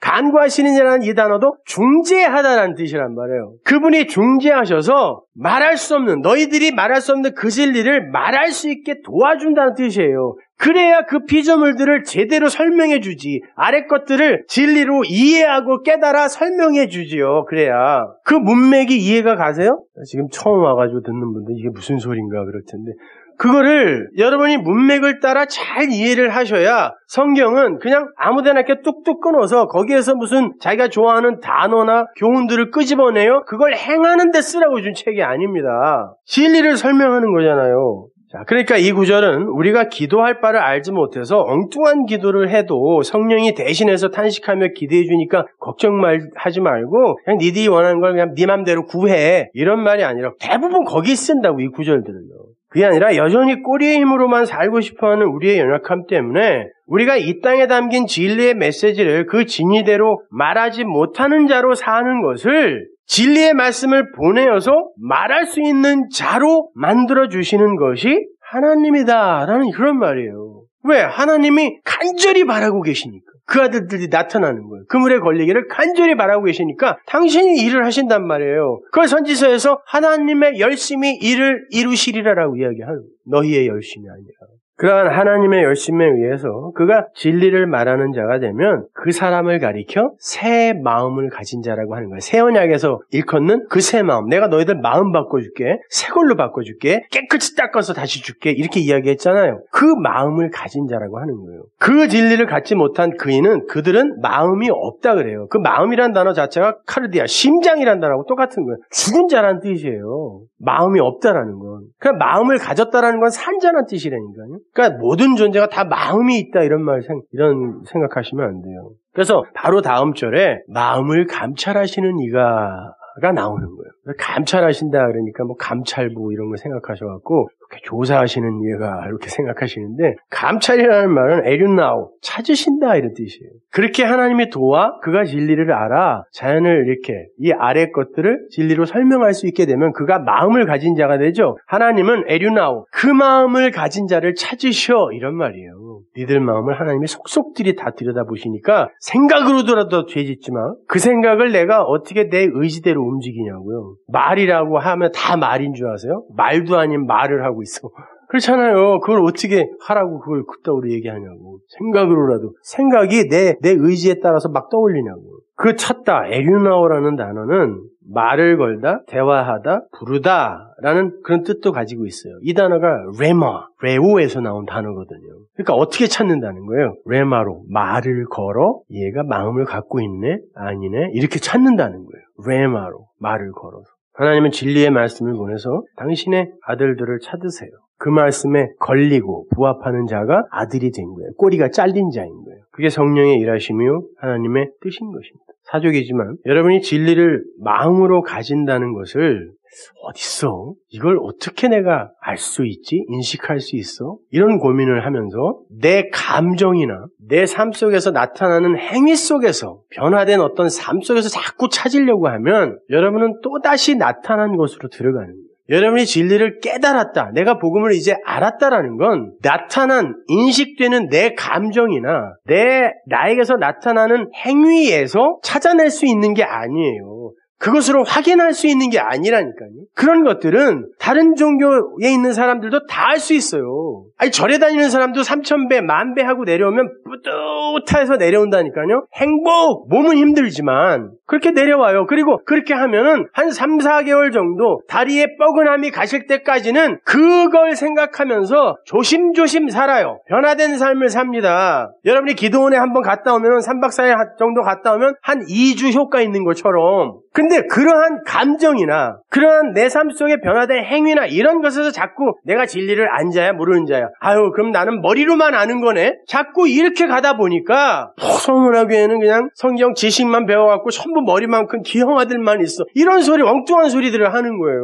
간구하시는 이라는 이 단어도 중재하다라는 뜻이란 말이에요. 그분이 중재하셔서 말할 수 없는, 너희들이 말할 수 없는 그 진리를 말할 수 있게 도와준다는 뜻이에요. 그래야 그 피조물들을 제대로 설명해 주지. 아래 것들을 진리로 이해하고 깨달아 설명해 주지요. 그래야. 그 문맥이 이해가 가세요? 지금 처음 와가지고 듣는 분들 이게 무슨 소린가 그럴 텐데, 그거를 여러분이 문맥을 따라 잘 이해를 하셔야 성경은 그냥 아무데나 이렇게 뚝뚝 끊어서 거기에서 무슨 자기가 좋아하는 단어나 교훈들을 끄집어내요. 그걸 행하는 데 쓰라고 준 책이 아닙니다. 진리를 설명하는 거잖아요. 자, 그러니까 이 구절은 우리가 기도할 바를 알지 못해서 엉뚱한 기도를 해도 성령이 대신해서 탄식하며 기도해 주니까 걱정하지 말고 그냥 니들이 원하는 걸 그냥 네 맘대로 구해, 이런 말이 아니라 대부분 거기 쓴다고, 이 구절들을요. 그게 아니라 여전히 꼬리의 힘으로만 살고 싶어하는 우리의 연약함 때문에 우리가 이 땅에 담긴 진리의 메시지를 그 진리대로 말하지 못하는 자로 사는 것을 진리의 말씀을 보내어서 말할 수 있는 자로 만들어주시는 것이 하나님이다라는 그런 말이에요. 왜? 하나님이 간절히 바라고 계시니까. 그 아들들이 나타나는 거예요. 그물에 걸리기를 간절히 바라고 계시니까 당신이 일을 하신단 말이에요. 그걸 선지서에서 하나님의 열심히 일을 이루시리라라고 이야기하는 거예요. 너희의 열심이 아니라. 그러한 하나님의 열심에 의해서 그가 진리를 말하는 자가 되면 그 사람을 가리켜 새 마음을 가진 자라고 하는 거예요. 새 언약에서 일컫는 그 새 마음. 내가 너희들 마음 바꿔줄게. 새 걸로 바꿔줄게. 깨끗이 닦아서 다시 줄게. 이렇게 이야기했잖아요. 그 마음을 가진 자라고 하는 거예요. 그 진리를 갖지 못한 그들은 마음이 없다 그래요. 그 마음이란 단어 자체가 카르디아, 심장이란 단어하고 똑같은 거예요. 죽은 자라는 뜻이에요. 마음이 없다라는 건. 그냥 마음을 가졌다라는 건 산자라는 뜻이라니까요. 그러니까 모든 존재가 다 마음이 있다, 이런 생각하시면 안 돼요. 그래서 바로 다음 절에 마음을 감찰하시는 이가가 나오는 거예요. 감찰하신다 그러니까 뭐 감찰부 이런 거 생각하셔갖고 이렇게 조사하시는 이가 이렇게 생각하시는데, 감찰이라는 말은 에륜나우, 찾으신다 이런 뜻이에요. 그렇게 하나님이 도와 그가 진리를 알아 자연을 이렇게 이 아래 것들을 진리로 설명할 수 있게 되면 그가 마음을 가진 자가 되죠. 하나님은 에륜나우, 그 마음을 가진 자를 찾으셔, 이런 말이에요. 니들 마음을 하나님이 속속들이 다 들여다보시니까 생각으로라도 죄짓지만 그 생각을 내가 어떻게 내 의지대로 움직이냐고요. 말이라고 하면 다 말인 줄 아세요? 말도 아닌 말을 하고 있어. 그렇잖아요. 그걸 어떻게 하라고 그걸 그따위로 얘기하냐고. 생각으로라도. 생각이 내 의지에 따라서 막 떠올리냐고. 그 찾다, 에륜나오라는 단어는 말을 걸다, 대화하다, 부르다라는 그런 뜻도 가지고 있어요. 이 단어가 레오에서 나온 단어거든요. 그러니까 어떻게 찾는다는 거예요? 레마로, 말을 걸어 얘가 마음을 갖고 있네, 아니네, 이렇게 찾는다는 거예요. 레마로, 말을 걸어서. 하나님은 진리의 말씀을 보내서 당신의 아들들을 찾으세요. 그 말씀에 걸리고 부합하는 자가 아들이 된 거예요. 꼬리가 잘린 자인 거예요. 그게 성령의 일하심이요 하나님의 뜻인 것입니다. 사족이지만 여러분이 진리를 마음으로 가진다는 것을 어딨어? 이걸 어떻게 내가 알 수 있지? 인식할 수 있어? 이런 고민을 하면서 내 감정이나 내 삶 속에서 나타나는 행위 속에서 변화된 어떤 삶 속에서 자꾸 찾으려고 하면 여러분은 또다시 나타난 것으로 들어가는 거예요. 여러분이 진리를 깨달았다, 내가 복음을 이제 알았다라는 건 나타난, 인식되는 내 감정이나 나에게서 나타나는 행위에서 찾아낼 수 있는 게 아니에요. 그것으로 확인할 수 있는 게 아니라니까요. 그런 것들은 다른 종교에 있는 사람들도 다 할 수 있어요. 아니, 절에 다니는 사람도 3000배, 10,000배 하고 내려오면 뿌듯해서 내려온다니까요. 행복! 몸은 힘들지만 그렇게 내려와요. 그리고 그렇게 하면은 한 3, 4개월 정도 다리에 뻐근함이 가실 때까지는 그걸 생각하면서 조심조심 살아요. 변화된 삶을 삽니다. 여러분이 기도원에 한번 갔다 오면 3박 4일 정도 갔다 오면 한 2주 효과 있는 것처럼, 근데 그러한 감정이나 그러한 내 삶 속에 변화된 행위나 이런 것에서 자꾸 내가 진리를 안 자야 모르는 자야, 아유 그럼 나는 머리로만 아는 거네, 자꾸 이렇게 가다 보니까 성문학교에는 그냥 성경 지식만 배워갖고 전부 머리만큼 기형아들만 있어, 이런 소리, 엉뚱한 소리들을 하는 거예요.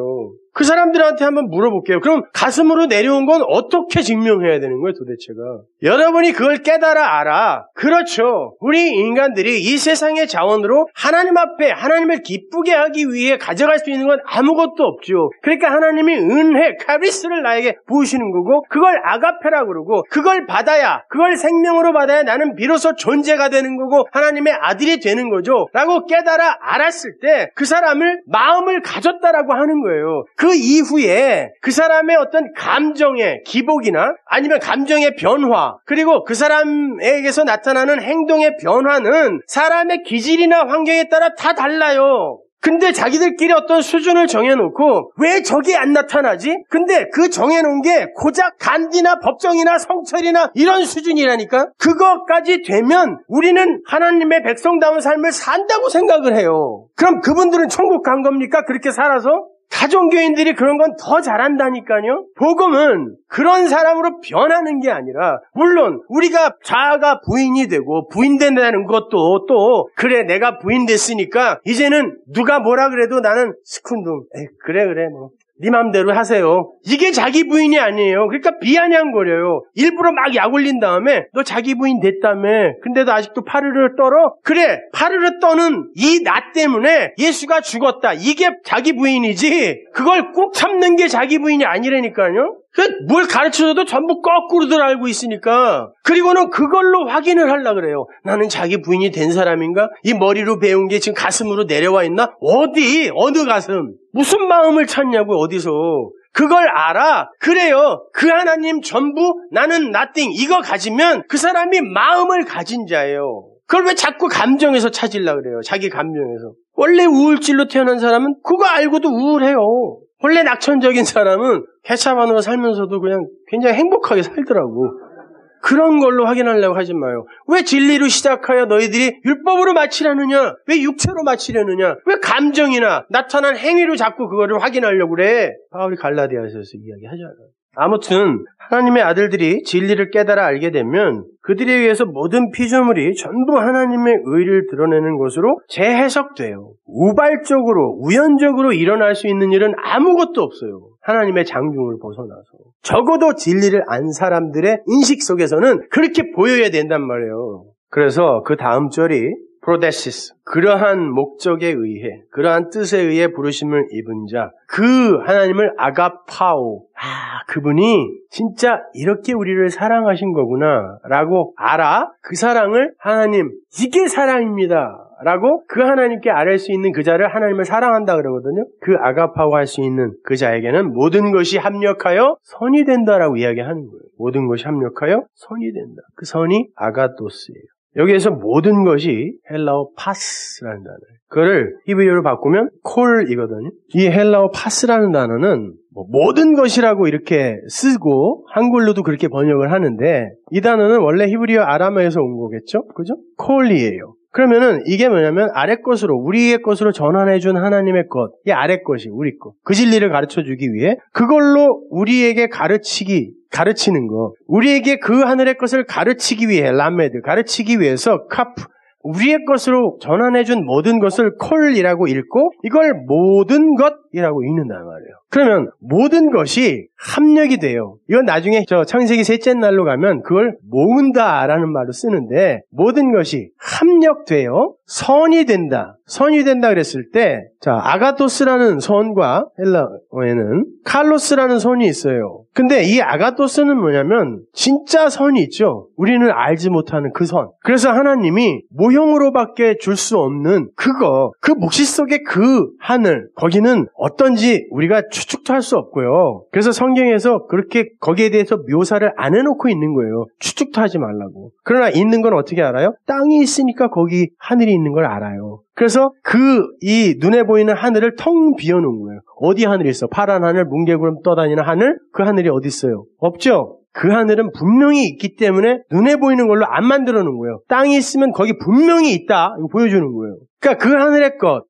그 사람들한테 한번 물어볼게요. 그럼 가슴으로 내려온 건 어떻게 증명해야 되는 거예요, 도대체가? 여러분이 그걸 깨달아 알아. 그렇죠. 우리 인간들이 이 세상의 자원으로 하나님 앞에 하나님을 기쁘게 하기 위해 가져갈 수 있는 건 아무것도 없죠. 그러니까 하나님이 은혜, 카리스를 나에게 부으시는 거고, 그걸 아가페라고 그러고, 그걸 받아야, 그걸 생명으로 받아야 나는 비로소 존재가 되는 거고 하나님의 아들이 되는 거죠. 라고 깨달아 알았을 때 그 사람을 마음을 가졌다라고 하는 거예요. 그 이후에 그 사람의 어떤 감정의 기복이나 아니면 감정의 변화, 그리고 그 사람에게서 나타나는 행동의 변화는 사람의 기질이나 환경에 따라 다 달라요. 근데 자기들끼리 어떤 수준을 정해놓고 왜 저게 안 나타나지? 근데 그 정해놓은 게 고작 간디나 법정이나 성철이나 이런 수준이라니까? 그것까지 되면 우리는 하나님의 백성다운 삶을 산다고 생각을 해요. 그럼 그분들은 천국 간 겁니까? 그렇게 살아서? 가정교인들이 그런 건 더 잘한다니까요. 복음은 그런 사람으로 변하는 게 아니라, 물론 우리가 자아가 부인이 되고 부인된다는 것도 또 그래 내가 부인됐으니까 이제는 누가 뭐라 그래도 나는 스쿤둥 그래 뭐 네 맘대로 하세요. 이게 자기 부인이 아니에요. 그러니까 비아냥거려요. 일부러 막 약 올린 다음에 너 자기 부인 됐다며. 근데도 아직도 파르르 떨어? 그래, 파르르 떠는 이 나 때문에 예수가 죽었다. 이게 자기 부인이지. 그걸 꼭 참는 게 자기 부인이 아니라니까요. 뭘 가르쳐줘도 전부 거꾸로들 알고 있으니까. 그리고는 그걸로 확인을 하려고 그래요. 나는 자기 부인이 된 사람인가? 이 머리로 배운 게 지금 가슴으로 내려와 있나? 어디? 어느 가슴? 무슨 마음을 찾냐고, 어디서. 그걸 알아. 그래요. 그 하나님 전부 나는 nothing 이거 가지면 그 사람이 마음을 가진 자예요. 그걸 왜 자꾸 감정에서 찾으려고 그래요? 자기 감정에서. 원래 우울질로 태어난 사람은 그거 알고도 우울해요. 원래 낙천적인 사람은 케찹 안으로 살면서도 그냥 굉장히 행복하게 살더라고. 그런 걸로 확인하려고 하지 마요. 왜 진리로 시작하여 너희들이 율법으로 마치려느냐? 왜 육체로 마치려느냐? 왜 감정이나 나타난 행위로 자꾸 그거를 확인하려고 그래? 바울이 갈라디아서에서 이야기하잖아요. 아무튼 하나님의 아들들이 진리를 깨달아 알게 되면 그들에 의해서 모든 피조물이 전부 하나님의 의를 드러내는 것으로 재해석돼요. 우발적으로, 우연적으로 일어날 수 있는 일은 아무것도 없어요. 하나님의 장중을 벗어나서. 적어도 진리를 안 사람들의 인식 속에서는 그렇게 보여야 된단 말이에요. 그래서 그 다음 절이 프로데시스, 그러한 목적에 의해, 그러한 뜻에 의해 부르심을 입은 자, 그 하나님을 아가파오, 그분이 진짜 이렇게 우리를 사랑하신 거구나 라고 알아. 그 사랑을 하나님, 이게 사랑입니다 라고 그 하나님께 아뢰 수 있는 그 자를 하나님을 사랑한다 그러거든요. 그 아가파오 할 수 있는 그 자에게는 모든 것이 합력하여 선이 된다라고 이야기하는 거예요. 모든 것이 합력하여 선이 된다. 그 선이 아가토스예요. 여기에서 모든 것이 헬라어 파스라는 단어예요. 그거를 히브리어로 바꾸면 콜이거든요. 이 헬라어 파스라는 단어는 모든 것이라고 이렇게 쓰고 한글로도 그렇게 번역을 하는데 이 단어는 원래 히브리어 아람어에서 온 거겠죠? 그죠? 콜이에요. 그러면은 이게 뭐냐면 아래 것으로 우리의 것으로 전환해준 하나님의 것, 이 아래 것이 우리 것, 그 진리를 가르쳐주기 위해 그걸로 우리에게 가르치는 거, 우리에게 그 하늘의 것을 가르치기 위해 라메드, 가르치기 위해서 카프, 우리의 것으로 전환해준 모든 것을 콜이라고 읽고 이걸 모든 것이라고 읽는단 말이에요. 그러면 모든 것이 합력이 돼요. 이건 나중에 저 창세기 셋째 날로 가면 그걸 모은다라는 말로 쓰는데 모든 것이 합력돼요. 선이 된다. 선이 된다 그랬을 때 자, 아가토스라는 선과 헬라어에는 칼로스라는 선이 있어요. 근데 이 아가토스는 뭐냐면 진짜 선이 있죠. 우리는 알지 못하는 그 선. 그래서 하나님이 모형으로밖에 줄 수 없는 그거, 그 묵시 속의 그 하늘, 거기는 어떤지 우리가 추측도 할 수 없고요. 그래서 성경에서 그렇게 거기에 대해서 묘사를 안 해놓고 있는 거예요. 추측도 하지 말라고. 그러나 있는 건 어떻게 알아요? 땅이 있으니까 거기 하늘이 있는 걸 알아요. 그래서 이 눈에 보이는 하늘을 텅 비워놓은 거예요. 어디 하늘이 있어? 파란 하늘, 뭉게구름 떠다니는 하늘? 그 하늘이 어디 있어요? 없죠? 그 하늘은 분명히 있기 때문에 눈에 보이는 걸로 안 만들어 놓은 거예요. 땅이 있으면 거기 분명히 있다. 이거 보여주는 거예요. 그러니까 그 하늘의 것,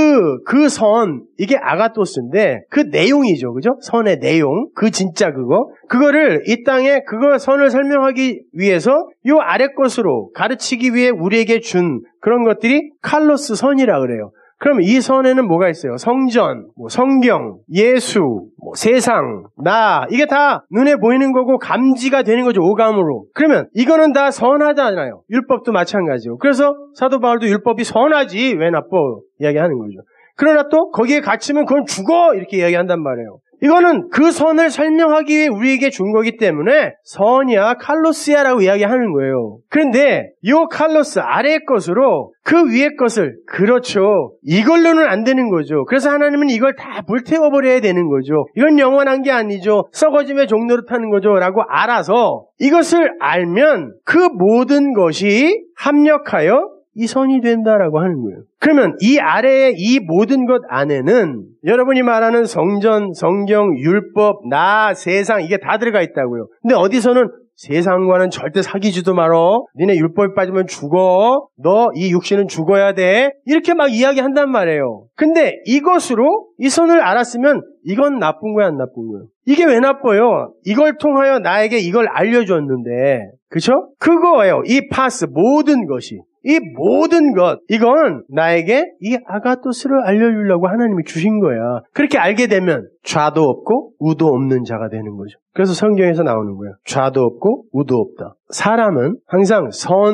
그 선, 이게 아가토스인데 그 내용이죠. 그죠? 선의 내용, 그 진짜 그거를 이 땅에 그거 선을 설명하기 위해서 요 아래 것으로 가르치기 위해 우리에게 준 그런 것들이 칼로스 선이라 그래요. 그럼 이 선에는 뭐가 있어요? 성전, 성경, 예수, 세상, 나, 이게 다 눈에 보이는 거고 감지가 되는 거죠. 오감으로. 그러면 이거는 다 선하잖아요. 율법도 마찬가지고. 그래서 사도 바울도 율법이 선하지 왜 나빠 이야기하는 거죠. 그러나 또 거기에 갇히면 그건 죽어 이렇게 이야기한단 말이에요. 이거는 그 선을 설명하기 위해 우리에게 준 거기 때문에 선이야 칼로스야라고 이야기하는 거예요. 그런데 이 칼로스 아래의 것으로 그 위의 것을 그렇죠. 이걸로는 안 되는 거죠. 그래서 하나님은 이걸 다 불태워버려야 되는 거죠. 이건 영원한 게 아니죠. 썩어짐의 종로로 타는 거죠. 라고 알아서 이것을 알면 그 모든 것이 합력하여 이 선이 된다라고 하는 거예요. 그러면 이 아래의 이 모든 것 안에는 여러분이 말하는 성전, 성경, 율법, 나, 세상 이게 다 들어가 있다고요. 근데 어디서는 세상과는 절대 사귀지도 말어. 니네 율법에 빠지면 죽어. 너 이 육신은 죽어야 돼. 이렇게 막 이야기한단 말이에요. 근데 이것으로 이 선을 알았으면 이건 나쁜 거야 안 나쁜 거예요? 이게 왜 나빠요? 이걸 통하여 나에게 이걸 알려줬는데 그쵸? 그거예요. 이 파스 모든 것이. 이 모든 것, 이건 나에게 이 아가토스를 알려주려고 하나님이 주신 거야. 그렇게 알게 되면 좌도 없고 우도 없는 자가 되는 거죠. 그래서 성경에서 나오는 거예요. 좌도 없고 우도 없다. 사람은 항상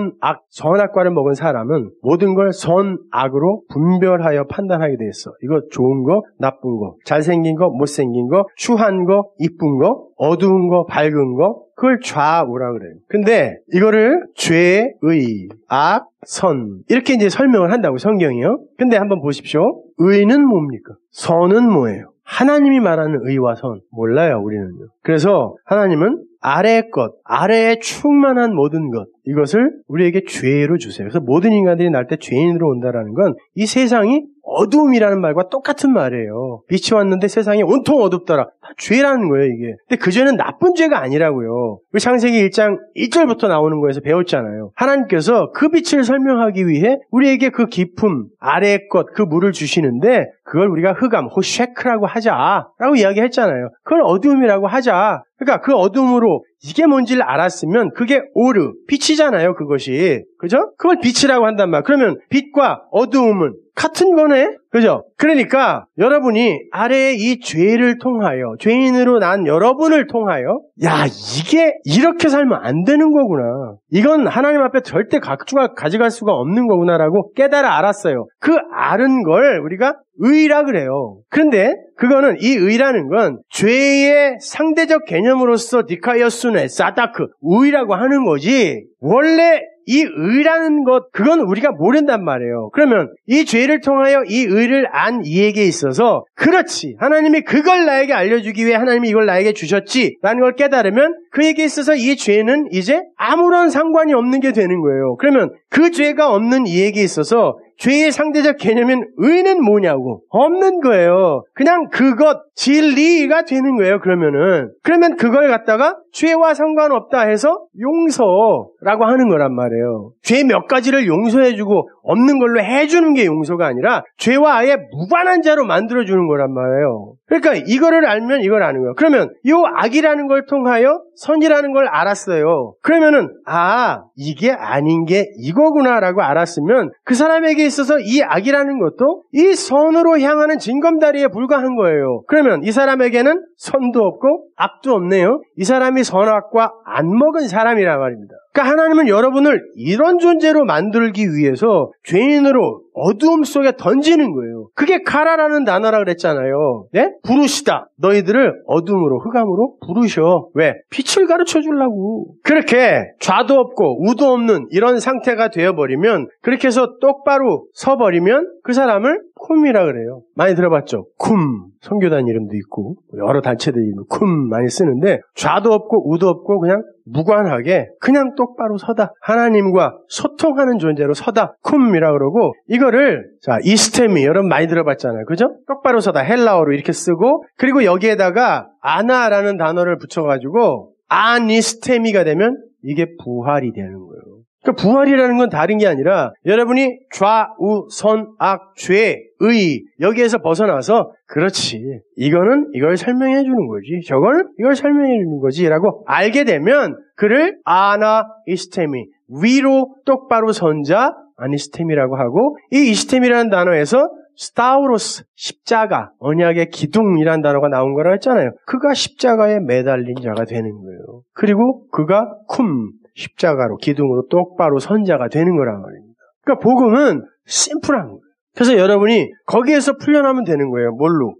선악과를 먹은 사람은 모든 걸 선악으로 분별하여 판단하게 돼 있어. 이거 좋은 거, 나쁜 거, 잘생긴 거, 못생긴 거, 추한 거, 이쁜 거, 어두운 거, 밝은 거, 그걸 좌우라 그래요. 근데 이거를 죄, 의, 악, 선 이렇게 이제 설명을 한다고 성경이요. 근데 한번 보십시오. 의는 뭡니까? 선은 뭐예요? 하나님이 말하는 의와 선 몰라요 우리는요. 그래서 하나님은 아래의 것, 아래에 충만한 모든 것 이것을 우리에게 죄로 주세요. 그래서 모든 인간들이 날 때 죄인으로 온다라는 건 이 세상이 어두움이라는 말과 똑같은 말이에요. 빛이 왔는데 세상이 온통 어둡더라. 다 죄라는 거예요 이게. 근데 그 죄는 나쁜 죄가 아니라고요. 우리 창세기 1장 1절부터 나오는 거에서 배웠잖아요. 하나님께서 그 빛을 설명하기 위해 우리에게 그 깊음, 아래의 것, 그 물을 주시는데 그걸 우리가 흑암, 호쉐크라고 하자라고 이야기했잖아요. 그걸 어두움이라고 하자. 그러니까 그 어둠으로 이게 뭔지를 알았으면 그게 오르, 빛이잖아요 그것이. 그죠? 그걸 빛이라고 한단 말이야. 그러면 빛과 어두움은 같은 거네? 그죠? 그러니까 여러분이 아래의 이 죄를 통하여 죄인으로 난 여러분을 통하여 야 이게 이렇게 살면 안 되는 거구나. 이건 하나님 앞에 절대 가져갈 수가 없는 거구나라고 깨달아 알았어요. 그 아는 걸 우리가 의라 그래요. 그런데 그거는 이 의라는 건 죄의 상대적 개념으로서 디카이어스네 사다크 의라고 하는 거지 원래 이 의라는 것, 그건 우리가 모른단 말이에요. 그러면 이 죄를 통하여 이 의를 안 이에게 있어서 그렇지. 하나님이 그걸 나에게 알려주기 위해 하나님이 이걸 나에게 주셨지. 라는 걸 깨달으면 그에게 있어서 이 죄는 이제 아무런 상관이 없는 게 되는 거예요. 그러면 그 죄가 없는 이에게 있어서 죄의 상대적 개념인 의는 뭐냐고. 없는 거예요. 그냥 그것, 진리가 되는 거예요, 그러면 그걸 갖다가 죄와 상관없다 해서 용서라고 하는 거란 말이에요. 죄 몇 가지를 용서해주고 없는 걸로 해주는 게 용서가 아니라 죄와 아예 무관한 자로 만들어주는 거란 말이에요. 그러니까 이거를 알면 이걸 아는 거예요. 그러면 이 악이라는 걸 통하여 선이라는 걸 알았어요. 그러면은 이게 아닌 게 이거구나라고 알았으면 그 사람에게 있어서 이 악이라는 것도 이 선으로 향하는 징검다리에 불과한 거예요. 그러면 이 사람에게는 선도 없고 악도 없네요. 이 사람이 선악과 안 먹은 사람이란 말입니다. 그러니까 하나님은 여러분을 이런 존재로 만들기 위해서 죄인으로 어두움 속에 던지는 거예요. 그게 가라라는 단어라 그랬잖아요. 네? 부르시다. 너희들을 어둠으로 흑암으로 부르셔. 왜? 빛을 가르쳐 주려고. 그렇게 좌도 없고 우도 없는 이런 상태가 되어버리면 그렇게 해서 똑바로 서버리면 그 사람을 쿰이라 그래요. 많이 들어봤죠? 쿰. 선교단 이름도 있고 여러 단체들 이름 쿰 많이 쓰는데 좌도 없고 우도 없고 그냥 무관하게 그냥 똑바로 서다. 하나님과 소통하는 존재로 서다. 쿰이라 그러고 이거를 이스테미 여러분 많이 들어봤잖아요. 그죠? 똑바로 서다. 헬라어로 이렇게 쓰고 그리고 여기에다가 아나라는 단어를 붙여가지고 아니스테미가 되면 이게 부활이 되는 거예요. 그러니까 부활이라는 건 다른 게 아니라 여러분이 좌우 선악 죄 의 여기에서 벗어나서 그렇지 이거는 이걸 설명해 주는 거지 저걸 이걸 설명해 주는 거지 라고 알게 되면 그를 아나이스테미 위로 똑바로 선자 아니스테미라고 하고 이 이스테미라는 단어에서 스타우로스, 십자가, 언약의 기둥이란 단어가 나온 거라 했잖아요. 그가 십자가에 매달린 자가 되는 거예요. 그리고 그가 십자가로, 기둥으로 똑바로 선 자가 되는 거란 말입니다. 그러니까 복음은 심플한 거예요. 그래서 여러분이 거기에서 풀려나면 되는 거예요. 뭘로?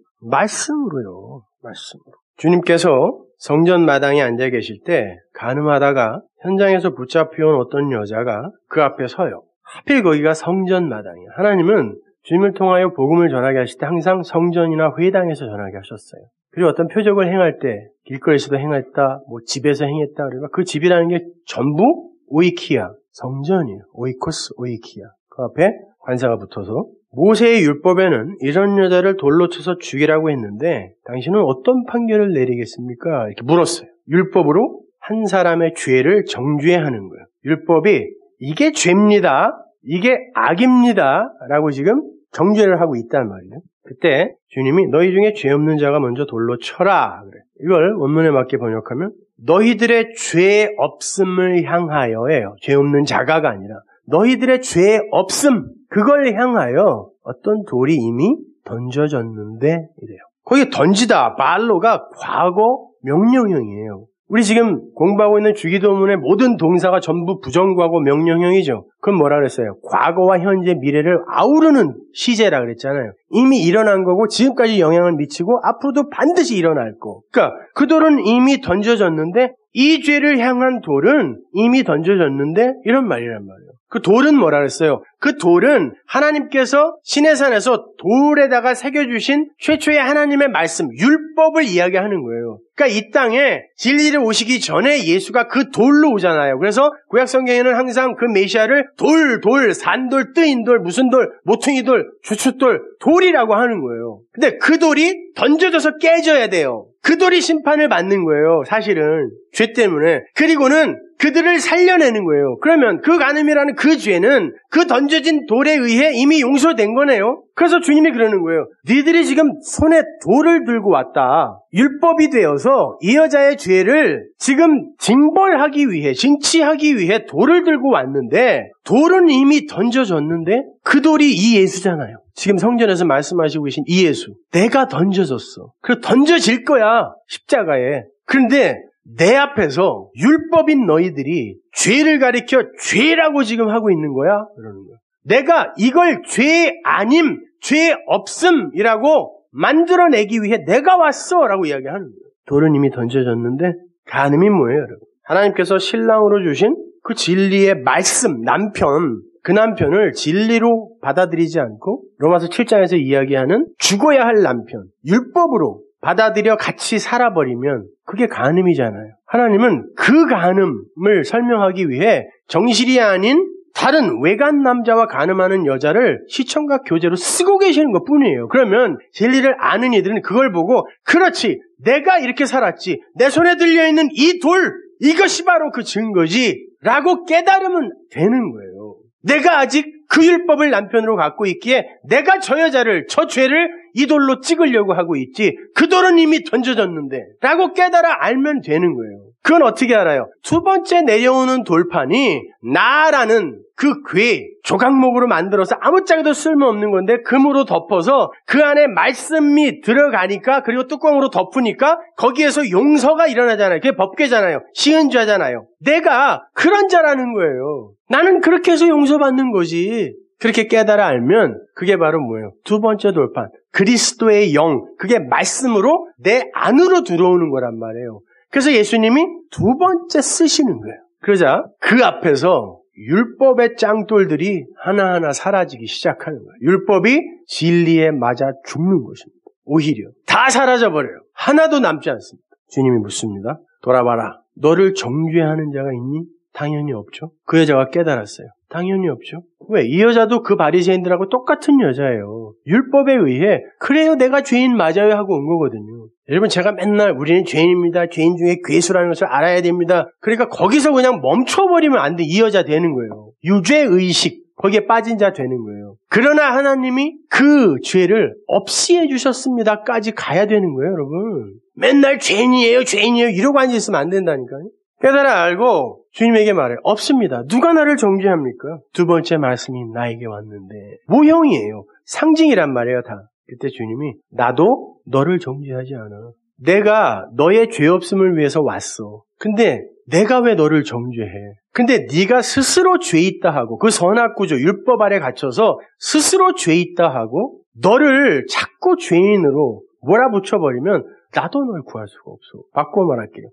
말씀으로요. 말씀으로. 주님께서 성전 마당에 앉아 계실 때 간음하다가 현장에서 붙잡혀온 어떤 여자가 그 앞에 서요. 하필 거기가 성전 마당이에요. 하나님은 주님을 통하여 복음을 전하게 하실 때 항상 성전이나 회당에서 전하게 하셨어요. 그리고 어떤 표적을 행할 때 길거리에서도 행했다, 집에서 행했다 그러면 그 집이라는 게 전부 오이키아, 성전이에요. 오이코스, 오이키아. 그 앞에 관사가 붙어서 모세의 율법에는 이런 여자를 돌로 쳐서 죽이라고 했는데 당신은 어떤 판결을 내리겠습니까? 이렇게 물었어요. 율법으로 한 사람의 죄를 정죄하는 거예요. 율법이 이게 죄입니다. 이게 악입니다. 라고 지금 정죄를 하고 있단 말이에요. 그때 주님이 너희 중에 죄 없는 자가 먼저 돌로 쳐라. 그래. 이걸 원문에 맞게 번역하면 너희들의 죄 없음을 향하여예요. 죄 없는 자가가 아니라 너희들의 죄 없음 그걸 향하여 어떤 돌이 이미 던져졌는데 이래요. 거기 던지다 말로가 과거 명령형이에요. 우리 지금 공부하고 있는 주기도문의 모든 동사가 전부 부정과거 명령형이죠. 그건 뭐라 그랬어요? 과거와 현재, 미래를 아우르는 시제라 그랬잖아요. 이미 일어난 거고 지금까지 영향을 미치고 앞으로도 반드시 일어날 거. 그러니까 그 돌은 이미 던져졌는데 이 죄를 향한 돌은 이미 던져졌는데 이런 말이란 말이에요. 그 돌은 뭐라 그랬어요? 그 돌은 하나님께서 시내산에서 돌에다가 새겨주신 최초의 하나님의 말씀, 율법을 이야기하는 거예요. 그러니까 이 땅에 진리를 오시기 전에 예수가 그 돌로 오잖아요. 그래서 구약성경에는 항상 그 메시아를 돌, 산돌, 뜨인돌, 무슨 돌, 모퉁이돌, 주춧돌, 돌이라고 하는 거예요. 근데 그 돌이 던져져서 깨져야 돼요. 그 돌이 심판을 받는 거예요. 사실은 죄 때문에. 그리고는 그들을 살려내는 거예요. 그러면 그 간음이라는 그 죄는 그 던져진 돌에 의해 이미 용서된 거네요. 그래서 주님이 그러는 거예요. 니들이 지금 손에 돌을 들고 왔다. 율법이 되어서 이 여자의 죄를 지금 징벌하기 위해, 징치하기 위해 돌을 들고 왔는데 돌은 이미 던져졌는데 그 돌이 이 예수잖아요. 지금 성전에서 말씀하시고 계신 이 예수. 내가 던져졌어. 그래서 던져질 거야. 십자가에. 그런데 내 앞에서 율법인 너희들이 죄를 가리켜 죄라고 지금 하고 있는 거야? 그러는 거야. 내가 이걸 죄 아님, 죄 없음이라고 만들어내기 위해 내가 왔어! 라고 이야기하는 거예요. 돌은 이미 던져졌는데 간음이 뭐예요, 여러분? 하나님께서 신랑으로 주신 그 진리의 말씀, 남편, 그 남편을 진리로 받아들이지 않고 로마서 7장에서 이야기하는 죽어야 할 남편, 율법으로 받아들여 같이 살아버리면 그게 간음이잖아요. 하나님은 그 간음을 설명하기 위해 정실이 아닌 다른 외간 남자와 간음하는 여자를 시청각 교재로 쓰고 계시는 것 뿐이에요. 그러면 진리를 아는 이들은 그걸 보고 그렇지, 내가 이렇게 살았지, 내 손에 들려있는 이 돌, 이것이 바로 그 증거지 라고 깨달으면 되는 거예요. 내가 아직 그 율법을 남편으로 갖고 있기에 내가 저 여자를, 저 죄를 이 돌로 찍으려고 하고 있지, 그 돌은 이미 던져졌는데 라고 깨달아 알면 되는 거예요. 그건 어떻게 알아요? 두 번째 내려오는 돌판이 나라는 그 괴, 조각목으로 만들어서 아무짝에도 쓸모없는 건데 금으로 덮어서 그 안에 말씀이 들어가니까, 그리고 뚜껑으로 덮으니까 거기에서 용서가 일어나잖아요. 그게 법궤잖아요. 시은자잖아요. 내가 그런 자라는 거예요. 나는 그렇게 해서 용서받는 거지. 그렇게 깨달아 알면 그게 바로 뭐예요? 두 번째 돌판. 그리스도의 영, 그게 말씀으로 내 안으로 들어오는 거란 말이에요. 그래서 예수님이 두 번째 쓰시는 거예요. 그러자 그 앞에서 율법의 짱돌들이 하나하나 사라지기 시작하는 거예요. 율법이 진리에 맞아 죽는 것입니다. 오히려 다 사라져버려요. 하나도 남지 않습니다. 주님이 묻습니다. 돌아봐라. 너를 정죄하는 자가 있니? 당연히 없죠. 그 여자가 깨달았어요. 당연히 없죠. 왜? 이 여자도 그 바리새인들하고 똑같은 여자예요. 율법에 의해 그래요, 내가 죄인 맞아요 하고 온 거거든요. 여러분, 제가 맨날 우리는 죄인입니다, 죄인 중에 괴수라는 것을 알아야 됩니다. 그러니까 거기서 그냥 멈춰버리면 안 돼. 이 여자 되는 거예요. 유죄의식, 거기에 빠진 자 되는 거예요. 그러나 하나님이 그 죄를 없이 해주셨습니다까지 가야 되는 거예요, 여러분. 맨날 죄인이에요 이러고 앉아있으면 안 된다니까요. 깨달아 알고 주님에게 말해요. 없습니다. 누가 나를 정죄합니까? 두 번째 말씀이 나에게 왔는데 모형이에요. 상징이란 말이에요. 다. 그때 주님이 나도 너를 정죄하지 않아. 내가 너의 죄 없음을 위해서 왔어. 근데 내가 왜 너를 정죄해? 근데 네가 스스로 죄 있다 하고 그 선악구조 율법 아래 갇혀서 스스로 죄 있다 하고 너를 자꾸 죄인으로 몰아붙여버리면 나도 널 구할 수가 없어. 바꿔 말할게요.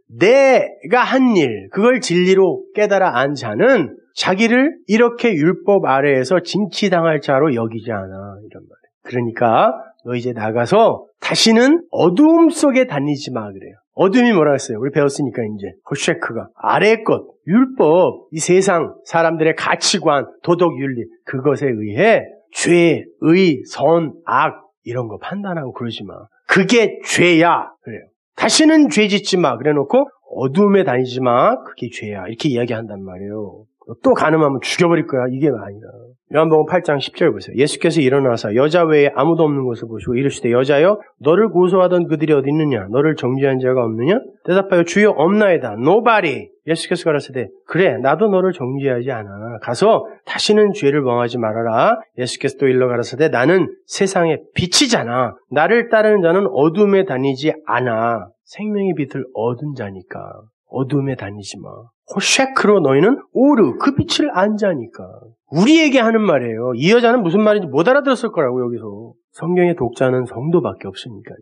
내가 한 일, 그걸 진리로 깨달아 안 자는 자기를 이렇게 율법 아래에서 징치당할 자로 여기지 않아. 이런 말이에요. 그러니까 너 이제 나가서 다시는 어두움 속에 다니지 마 그래요. 어둠이 뭐라 했어요? 우리 배웠으니까 이제 호쉐크가 아래의 것, 율법, 이 세상 사람들의 가치관, 도덕 윤리 그것에 의해 죄, 의, 선, 악 이런 거 판단하고 그러지 마. 그게 죄야 그래요. 다시는 죄 짓지 마 그래놓고 어둠에 다니지 마. 그게 죄야 이렇게 이야기한단 말이에요. 또 가늠하면 죽여버릴 거야. 이게 아니라. 요한복음 8장 10절 보세요. 예수께서 일어나사 여자 외에 아무도 없는 것을 보시고 이르시되 여자여 너를 고소하던 그들이 어디 있느냐? 너를 정죄한 자가 없느냐? 대답하여 주여 없나이다. Nobody. 예수께서 가라사대 그래 나도 너를 정죄하지 않아. 가서 다시는 죄를 범하지 말아라. 예수께서 또 일러 가라사대 나는 세상의 빛이잖아. 나를 따르는 자는 어둠에 다니지 않아. 생명의 빛을 얻은 자니까. 어둠에 다니지 마. 호쉐크로 너희는 오르 그 빛을 안 자니까. 우리에게 하는 말이에요. 이 여자는 무슨 말인지 못 알아들었을 거라고 여기서. 성경의 독자는 성도밖에 없으니까요.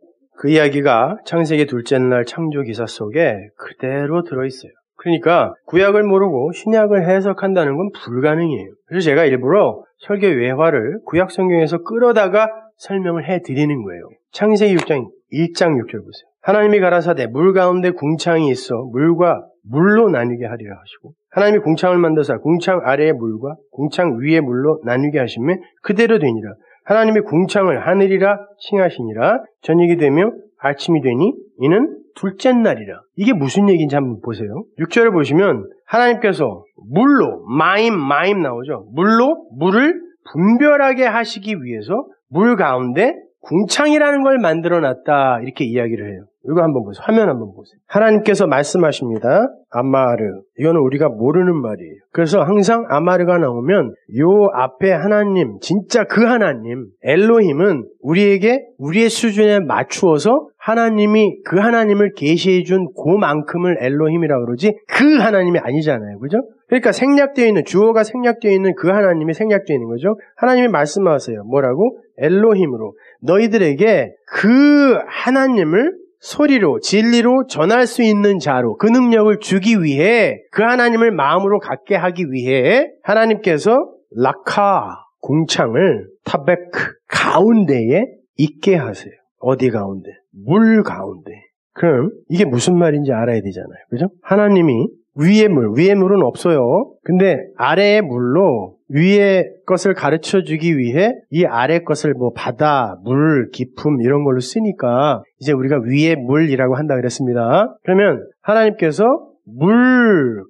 그 이야기가 창세기 둘째 날 창조 기사 속에 그대로 들어있어요. 그러니까 구약을 모르고 신약을 해석한다는 건 불가능해요. 그래서 제가 일부러 설교 외화를 구약 성경에서 끌어다가 설명을 해드리는 거예요. 창세기 6장 1장 6절 보세요. 하나님이 가라사대 물 가운데 궁창이 있어 물과 물로 나뉘게 하리라 하시고 하나님이 궁창을 만드사 궁창 아래의 물과 궁창 위의 물로 나뉘게 하시며 그대로 되니라. 하나님이 궁창을 하늘이라 칭하시니라. 저녁이 되며 아침이 되니 이는 둘째 날이라. 이게 무슨 얘기인지 한번 보세요. 6절을 보시면 하나님께서 물로 마임 나오죠. 물로 물을 분별하게 하시기 위해서 물 가운데 궁창이라는 걸 만들어놨다 이렇게 이야기를 해요. 이거 한번 보세요. 화면 한번 보세요. 하나님께서 말씀하십니다. 아마르. 이거는 우리가 모르는 말이에요. 그래서 항상 아마르가 나오면 요 앞에 하나님, 진짜 그 하나님, 엘로힘은 우리에게 우리의 수준에 맞추어서 하나님이 그 하나님을 계시해 준 그만큼을 엘로힘이라고 그러지 그 하나님이 아니잖아요. 그죠? 그러니까 생략되어 있는, 주어가 생략되어 있는 그 하나님이 생략되어 있는 거죠. 하나님이 말씀하세요. 뭐라고? 엘로힘으로. 너희들에게 그 하나님을 소리로, 진리로 전할 수 있는 자로 그 능력을 주기 위해 그 하나님을 마음으로 갖게 하기 위해 하나님께서 라카, 궁창을 타베크, 가운데에 있게 하세요. 어디 가운데? 물 가운데. 그럼 이게 무슨 말인지 알아야 되잖아요. 그죠? 하나님이 위의 물은 없어요. 근데 아래의 물로 위의 것을 가르쳐 주기 위해 이 아래 것을 뭐 바다, 물, 깊음 이런 걸로 쓰니까 이제 우리가 위의 물이라고 한다 그랬습니다. 그러면 하나님께서 물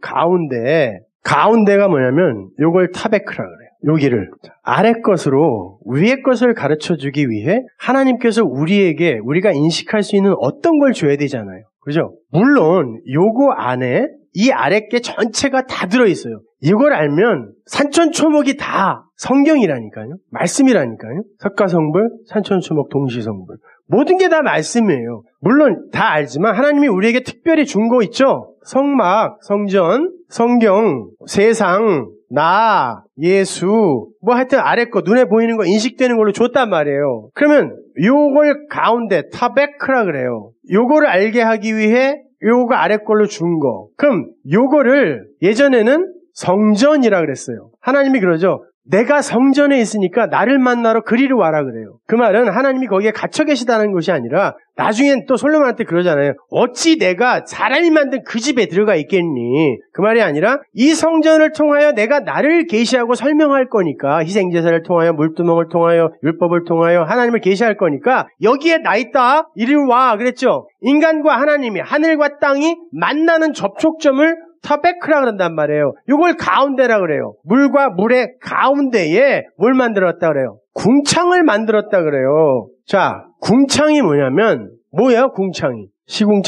가운데가 뭐냐면 요걸 타베크라 그래요. 여기를 아래 것으로 위의 것을 가르쳐 주기 위해 하나님께서 우리가 인식할 수 있는 어떤 걸 줘야 되잖아요. 그죠? 물론 요거 안에 이 아래 게 전체가 다 들어있어요. 이걸 알면 산천초목이 다 성경이라니까요. 말씀이라니까요. 석가성불, 산천초목, 동시성불. 모든 게 다 말씀이에요. 물론 다 알지만 하나님이 우리에게 특별히 준 거 있죠. 성막, 성전, 성경, 세상, 나, 예수, 뭐 하여튼 아래 거 눈에 보이는 거 인식되는 걸로 줬단 말이에요. 그러면 요걸 가운데 타베크라 그래요. 요거를 알게 하기 위해 요거 아래 걸로 준 거. 그럼 요거를 예전에는 성전이라 그랬어요. 하나님이 그러죠. 내가 성전에 있으니까 나를 만나러 그리로 와라 그래요. 그 말은 하나님이 거기에 갇혀 계시다는 것이 아니라 나중엔 또 솔로몬한테 그러잖아요. 어찌 내가 사람이 만든 그 집에 들어가 있겠니? 그 말이 아니라 이 성전을 통하여 내가 나를 계시하고 설명할 거니까 희생제사를 통하여 물두멍을 통하여 율법을 통하여 하나님을 계시할 거니까 여기에 나 있다. 이리로 와 그랬죠. 인간과 하나님이 하늘과 땅이 만나는 접촉점을 타베크라 그런단 말이에요. 이걸 가운데라 그래요. 물과 물의 가운데에 뭘 만들었다 그래요? 궁창을 만들었다 그래요. 자, 궁창이 뭐냐면 뭐예요? 궁창이? 시궁창?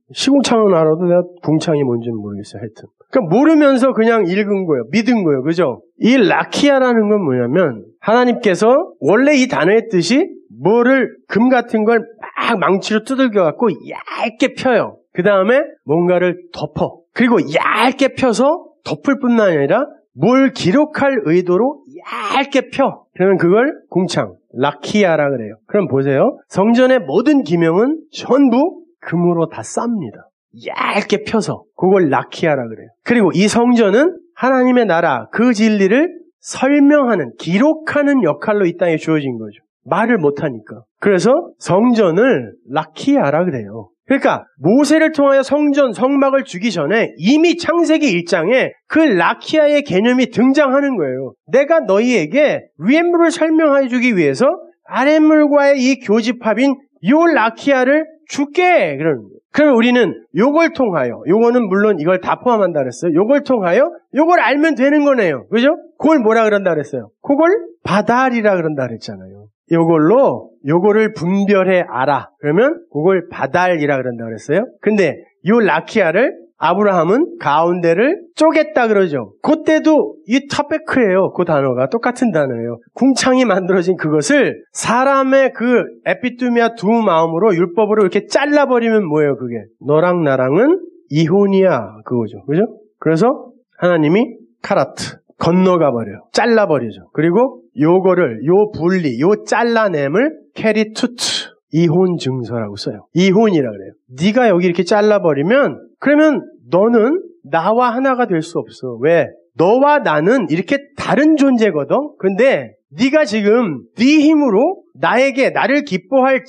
시궁창은 알아도 내가 궁창이 뭔지는 모르겠어요. 하여튼. 그러니까 모르면서 그냥 읽은 거예요. 믿은 거예요. 그죠? 이 라키아라는 건 뭐냐면 하나님께서 원래 이 단어의 뜻이 뭐를 금 같은 걸 막 망치로 두들겨 갖고 얇게 펴요. 그 다음에 뭔가를 덮어. 그리고 얇게 펴서 덮을 뿐만 아니라 뭘 기록할 의도로 얇게 펴. 그러면 그걸 궁창, 라키아라 그래요. 그럼 보세요. 성전의 모든 기명은 전부 금으로 다 쌉니다. 얇게 펴서 그걸 라키아라 그래요. 그리고 이 성전은 하나님의 나라, 그 진리를 설명하는, 기록하는 역할로 이 땅에 주어진 거죠. 말을 못하니까. 그래서 성전을 라키아라 그래요. 그러니까 모세를 통하여 성전, 성막을 주기 전에 이미 창세기 1장에 그 라키아의 개념이 등장하는 거예요. 내가 너희에게 위에물을 설명해 주기 위해서 아랫물과의 이 교집합인 요 라키아를 줄게. 그러는 거예요. 그럼 우리는 요걸 통하여, 요거는 물론 이걸 다 포함한다 그랬어요. 요걸 통하여 요걸 알면 되는 거네요. 그죠? 그걸 뭐라 그런다 그랬어요? 그걸 바달이라 그런다 그랬잖아요. 요거를 분별해 알아. 그러면 그걸 바달이라 그런다 그랬어요. 근데 요 라키아를 아브라함은 가운데를 쪼갰다 그러죠. 그때도 이 타베크예요. 그 단어가 똑같은 단어예요. 궁창이 만들어진 그것을 사람의 그 에피투미아 두 마음으로 율법으로 이렇게 잘라버리면 뭐예요 그게? 너랑 나랑은 이혼이야 그거죠. 그죠? 그래서 하나님이 카라트 건너가 버려요. 잘라버리죠. 그리고 요거를 요 분리, 요 잘라냄을 캐리투트 이혼 증서라고 써요. 이혼이라 그래요. 네가 여기 이렇게 잘라버리면 그러면 너는 나와 하나가 될 수 없어. 왜? 너와 나는 이렇게 다른 존재거든. 근데 네가 지금 네 힘으로 나를 기뻐할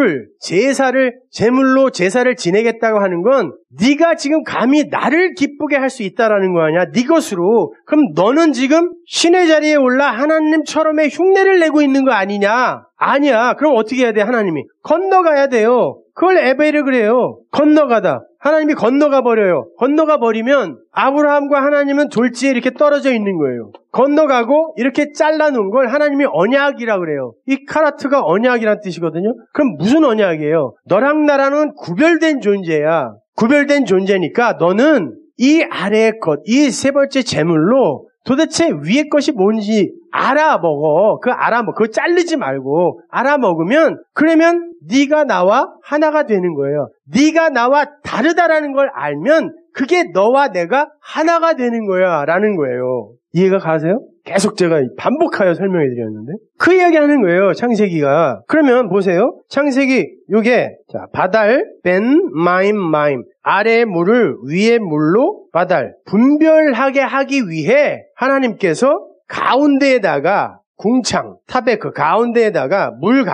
제물로 제사를 지내겠다고 하는 건 네가 지금 감히 나를 기쁘게 할 수 있다라는 거 아니야? 네 것으로. 그럼 너는 지금 신의 자리에 올라 하나님처럼의 흉내를 내고 있는 거 아니냐? 아니야. 그럼 어떻게 해야 돼? 하나님이 건너가야 돼요. 그걸 에베르 그래요. 건너가다. 하나님이 건너가 버려요. 건너가 버리면 아브라함과 하나님은 졸지에 이렇게 떨어져 있는 거예요. 건너가고 이렇게 잘라놓은 걸 하나님이 언약이라 그래요. 이 카라트가 언약이란 뜻이거든요. 그럼 무슨 언약이에요? 너랑 나랑은 구별된 존재야. 구별된 존재니까 너는 이 아래의 것, 이 세 번째 제물로 도대체 위의 것이 뭔지 알아먹어. 그거 자르지 말고 알아먹으면 그러면 네가 나와 하나가 되는 거예요. 네가 나와 다르다라는 걸 알면 그게 너와 내가 하나가 되는 거야 라는 거예요. 이해가 가세요? 계속 제가 반복하여 설명해 드렸는데 그 이야기 하는 거예요. 창세기가. 그러면 보세요. 창세기 요게 자 바달 벤 마임 아래의 물을 위의 물로 바달 분별하게 하기 위해 하나님께서 가운데에다가 궁창 타베크 가운데에다가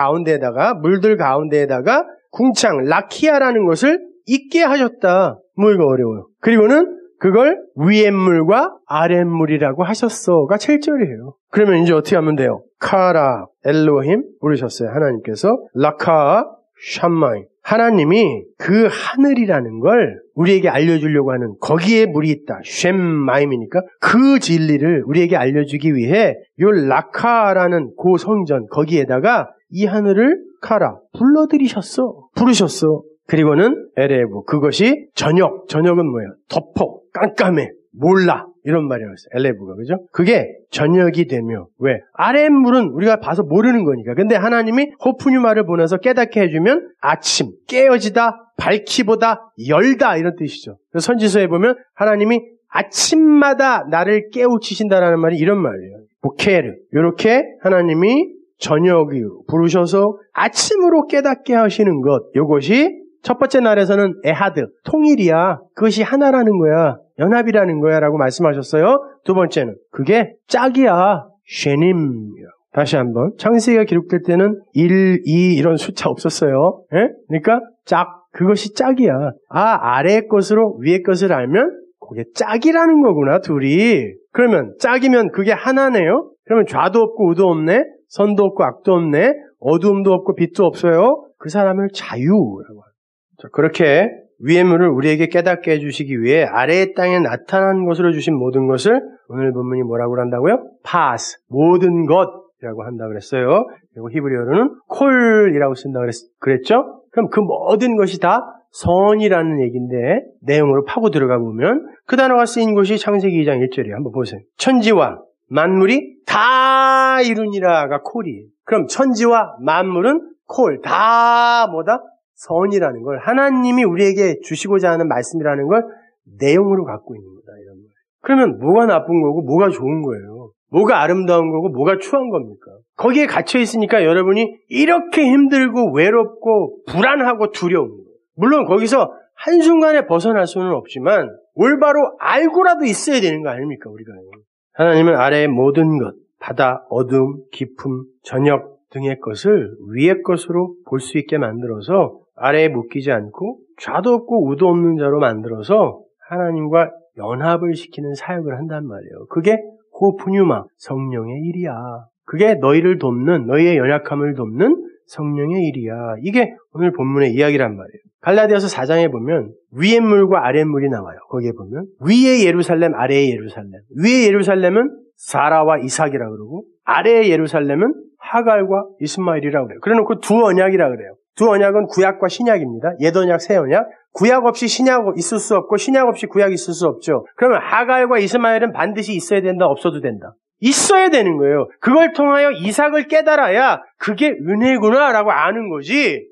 물들 가운데에다가 궁창 라키아라는 것을 있게 하셨다. 뭐 이거 어려워요. 그리고는 그걸 위의 물과 아랫 물이라고 하셨어가 7절이에요. 그러면 이제 어떻게 하면 돼요? 카라 엘로힘 부르셨어요. 하나님께서 라카 샴마이 하나님이 그 하늘이라는 걸 우리에게 알려주려고 하는 거기에 물이 있다. 쉔마임이니까 그 진리를 우리에게 알려주기 위해 요 라카라는 그 성전 거기에다가 이 하늘을 카라 부르셨어. 그리고는 에레브 그것이 저녁은 뭐예요? 덮어 깜깜해 몰라 이런 말이었어요. 엘레브가 그죠? 그게 저녁이 되며 왜? 아랫물은 우리가 봐서 모르는 거니까. 근데 하나님이 호프뉴마를 보내서 깨닫게 해주면 아침 깨어지다 밝히보다 열다 이런 뜻이죠. 그래서 선지서에 보면 하나님이 아침마다 나를 깨우치신다라는 말이 이런 말이에요. 보케르 이렇게 하나님이 저녁으로 부르셔서 아침으로 깨닫게 하시는 것 이것이 첫 번째 날에서는 에하드, 통일이야. 그것이 하나라는 거야. 연합이라는 거야 라고 말씀하셨어요. 두 번째는 그게 짝이야. 쉐님이야. 다시 한번 창세기가 기록될 때는 1, 2 이런 숫자 없었어요. 예? 그러니까 그것이 짝이야. 아래의 것으로 위의 것을 알면 그게 짝이라는 거구나 둘이. 그러면 짝이면 그게 하나네요. 그러면 좌도 없고 우도 없네. 선도 없고 악도 없네. 어두움도 없고 빛도 없어요. 그 사람을 자유라고 합니다. 그렇게 위의 물을 우리에게 깨닫게 해주시기 위해 아래의 땅에 나타난 것으로 주신 모든 것을 오늘 본문이 뭐라고 한다고요? 파스, 모든 것이라고 한다고 그랬어요. 그리고 히브리어로는 콜이라고 쓴다고 그랬죠? 그럼 그 모든 것이 다 선이라는 얘기인데 내용으로 파고 들어가 보면 그 단어가 쓰인 곳이 창세기 2장 1절이에요. 한번 보세요. 천지와 만물이 다 이루니라가 콜이에요. 그럼 천지와 만물은 콜, 다 뭐다? 선이라는 걸 하나님이 우리에게 주시고자 하는 말씀이라는 걸 내용으로 갖고 있는 거다. 이런 거예요. 그러면 뭐가 나쁜 거고 뭐가 좋은 거예요? 뭐가 아름다운 거고 뭐가 추한 겁니까? 거기에 갇혀 있으니까 여러분이 이렇게 힘들고 외롭고 불안하고 두려운 거예요. 물론 거기서 한순간에 벗어날 수는 없지만 올바로 알고라도 있어야 되는 거 아닙니까? 우리가. 하나님은 아래의 모든 것, 바다, 어둠, 깊음, 저녁 등의 것을 위의 것으로 볼 수 있게 만들어서 아래에 묶이지 않고 좌도 없고 우도 없는 자로 만들어서 하나님과 연합을 시키는 사역을 한단 말이에요. 그게 호프뉴마, 성령의 일이야. 그게 너희를 돕는, 너희의 연약함을 돕는 성령의 일이야. 이게 오늘 본문의 이야기란 말이에요. 갈라디아서 4장에 보면 위의 물과 아래의 물이 나와요. 거기에 보면 위의 예루살렘, 아래의 예루살렘. 위의 예루살렘은 사라와 이삭이라 그러고 아래의 예루살렘은 하갈과 이스마엘이라고 그래요. 그래놓고 두 언약이라 그래요. 두 언약은 구약과 신약입니다. 옛 언약, 새 언약. 구약 없이 신약 있을 수 없고 신약 없이 구약이 있을 수 없죠. 그러면 하갈과 이스마엘은 반드시 있어야 된다, 없어도 된다. 있어야 되는 거예요. 그걸 통하여 이삭을 깨달아야 그게 은혜구나라고 아는 거지.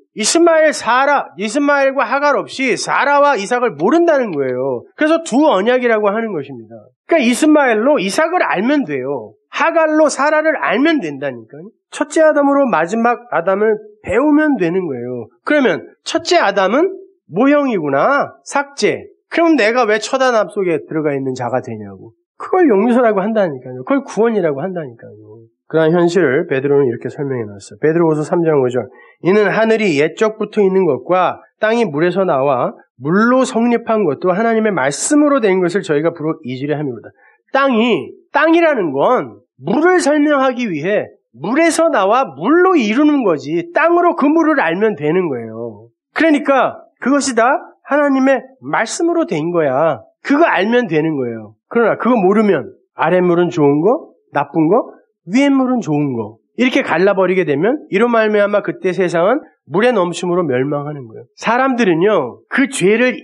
이스마엘과 하갈 없이 사라와 이삭을 모른다는 거예요. 그래서 두 언약이라고 하는 것입니다. 그러니까 이스마엘로 이삭을 알면 돼요. 하갈로 사라를 알면 된다니까요. 첫째 아담으로 마지막 아담을 배우면 되는 거예요. 그러면 첫째 아담은 모형이구나, 삭제. 그럼 내가 왜 첫 아담 속에 들어가 있는 자가 되냐고. 그걸 용서라고 한다니까요. 그걸 구원이라고 한다니까요. 그러한 현실을 베드로는 이렇게 설명해 놨어요. 베드로후서 3장 5절. 이는 하늘이 옛적부터 있는 것과 땅이 물에서 나와 물로 성립한 것도 하나님의 말씀으로 된 것을 저희가 부르 이지려 함이로다. 땅이라는 건 물을 설명하기 위해 물에서 나와 물로 이루는 거지. 땅으로 그 물을 알면 되는 거예요. 그러니까 그것이 다 하나님의 말씀으로 된 거야. 그거 알면 되는 거예요. 그러나 그거 모르면 아랫물은 좋은 거, 나쁜 거, 위에물은 좋은 거 이렇게 갈라버리게 되면 이로 말미암아 그때 세상은 물의 넘침으로 멸망하는 거예요. 사람들은요 그 죄를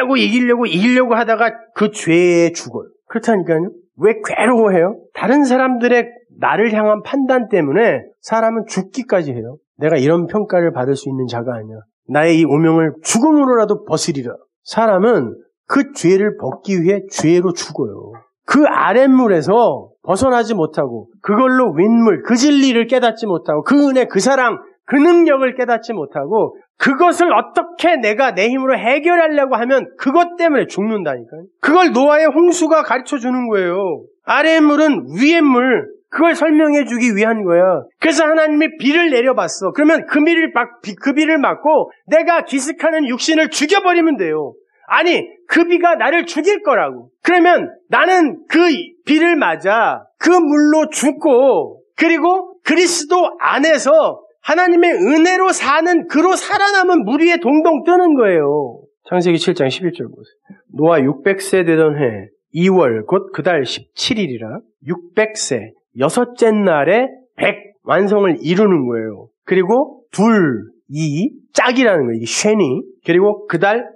이기려고 하다가 그 죄에 죽어요. 그렇다니까요. 왜 괴로워해요? 다른 사람들의 나를 향한 판단 때문에 사람은 죽기까지 해요. 내가 이런 평가를 받을 수 있는 자가 아니야. 나의 이 오명을 죽음으로라도 벗으리라. 사람은 그 죄를 벗기 위해 죄로 죽어요. 그 아랫물에서 벗어나지 못하고 그걸로 윗물, 그 진리를 깨닫지 못하고 그 은혜, 그 사랑, 그 능력을 깨닫지 못하고 그것을 어떻게 내가 내 힘으로 해결하려고 하면 그것 때문에 죽는다니까요. 그걸 노아의 홍수가 가르쳐주는 거예요. 아래의 물은 위의 물, 그걸 설명해 주기 위한 거야. 그래서 하나님이 비를 내려봤어. 그러면 그 비를 맞고 내가 기습하는 육신을 죽여버리면 돼요. 아니, 그 비가 나를 죽일 거라고. 그러면 나는 그 비를 맞아 그 물로 죽고 그리고 그리스도 안에서 하나님의 은혜로 사는 그로 살아남은 물 위에 동동 뜨는 거예요. 창세기 7장 11절 보세요. 노아 600세 되던 해 2월 곧 그 달 17일이라 600세 여섯째 날에 100 완성을 이루는 거예요. 그리고 이 짝이라는 거예요. 이게 쉐니. 그리고 그 달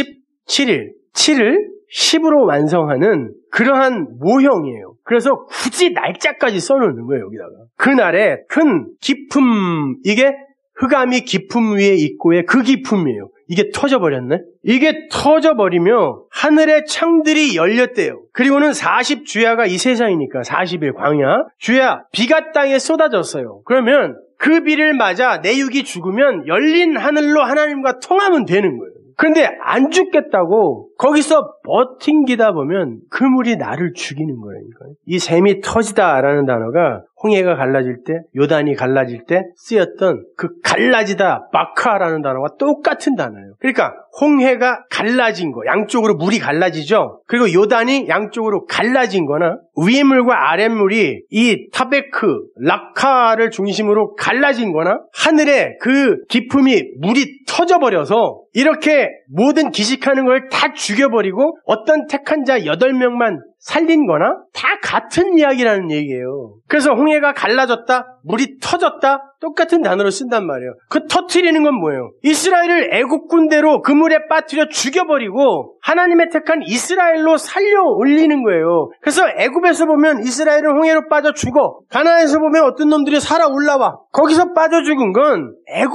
17일 7을 10으로 완성하는 그러한 모형이에요. 그래서 굳이 날짜까지 써놓는 거예요. 여기다가. 그날에 큰 깊음, 이게 흑암이 깊음 위에 있고의 그 깊음이에요. 이게 터져버렸네? 이게 터져버리며 하늘의 창들이 열렸대요. 그리고는 40주야가 이 세상이니까 40일 광야. 주야, 비가 땅에 쏟아졌어요. 그러면 그 비를 맞아 내 육이 죽으면 열린 하늘로 하나님과 통하면 되는 거예요. 그런데 안 죽겠다고 거기서 버팅기다 보면 그 물이 나를 죽이는 거라니까요. 이 샘이 터지다라는 단어가 홍해가 갈라질 때, 요단이 갈라질 때 쓰였던 그 갈라지다, 바카라는 단어와 똑같은 단어예요. 그러니까 홍해가 갈라진 거, 양쪽으로 물이 갈라지죠. 그리고 요단이 양쪽으로 갈라진 거나 위의 물과 아랫 물이 이 타베크, 라카를 중심으로 갈라진 거나 하늘에 그 깊음이 물이 터져버려서 이렇게 모든 기식하는 걸 다 죽여버리고 어떤 택한 자 8명만 살린 거나 다 같은 이야기라는 얘기예요. 그래서 홍해가 갈라졌다, 물이 터졌다, 똑같은 단어로 쓴단 말이에요. 그 터트리는 건 뭐예요? 이스라엘을 애국 군대로 그 물에 빠뜨려 죽여버리고 하나님의 택한 이스라엘로 살려 올리는 거예요. 그래서 애국에서 보면 이스라엘은 홍해로 빠져 죽어. 가나안에서 보면 어떤 놈들이 살아 올라와. 거기서 빠져 죽은 건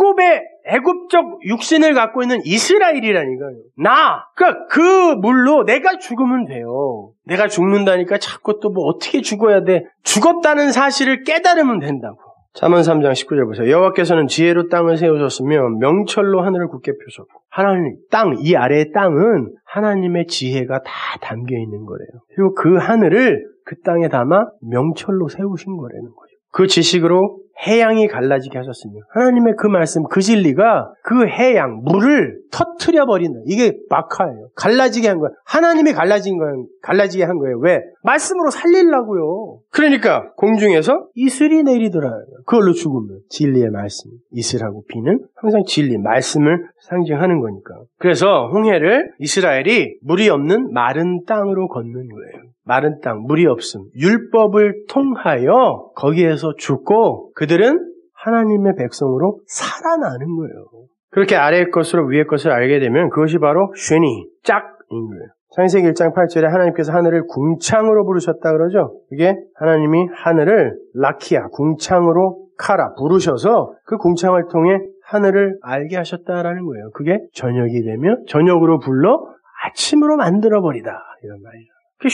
애국적 육신을 갖고 있는 이스라엘이라니까요. 그러니까 그 물로 내가 죽으면 돼요. 내가 죽는다니까 자꾸 또 뭐 어떻게 죽어야 돼. 죽었다는 사실을 깨달으면 된다고. 잠언 3장 19절 보세요. 여호와께서는 지혜로 땅을 세우셨으며 명철로 하늘을 굳게 펴셨고. 하나님 땅, 이 아래의 땅은 하나님의 지혜가 다 담겨 있는 거래요. 그리고 그 하늘을 그 땅에 담아 명철로 세우신 거라는 거죠. 그 지식으로 해양이 갈라지게 하셨으며 하나님의 그 말씀, 그 진리가 그 해양, 물을 터트려 버린다. 이게 마카예요. 갈라지게 한 거야. 하나님이 갈라지게 한 거예요. 왜? 말씀으로 살리려고요. 그러니까 공중에서 이슬이 내리더라. 그걸로 죽으면 진리의 말씀, 이슬하고 비는 항상 진리, 말씀을 상징하는 거니까. 그래서 홍해를 이스라엘이 물이 없는 마른 땅으로 걷는 거예요. 마른 땅, 물이 없음, 율법을 통하여 거기에서 죽고 그들은 하나님의 백성으로 살아나는 거예요. 그렇게 아래의 것으로 위의 것을 알게 되면 그것이 바로 쉐니, 짝인 거예요. 창세기 1장 8절에 하나님께서 하늘을 궁창으로 부르셨다 그러죠. 그게 하나님이 하늘을 라키아, 궁창으로 카라 부르셔서 그 궁창을 통해 하늘을 알게 하셨다라는 거예요. 그게 저녁이 되면 저녁으로 불러 아침으로 만들어버리다 이런 말이죠.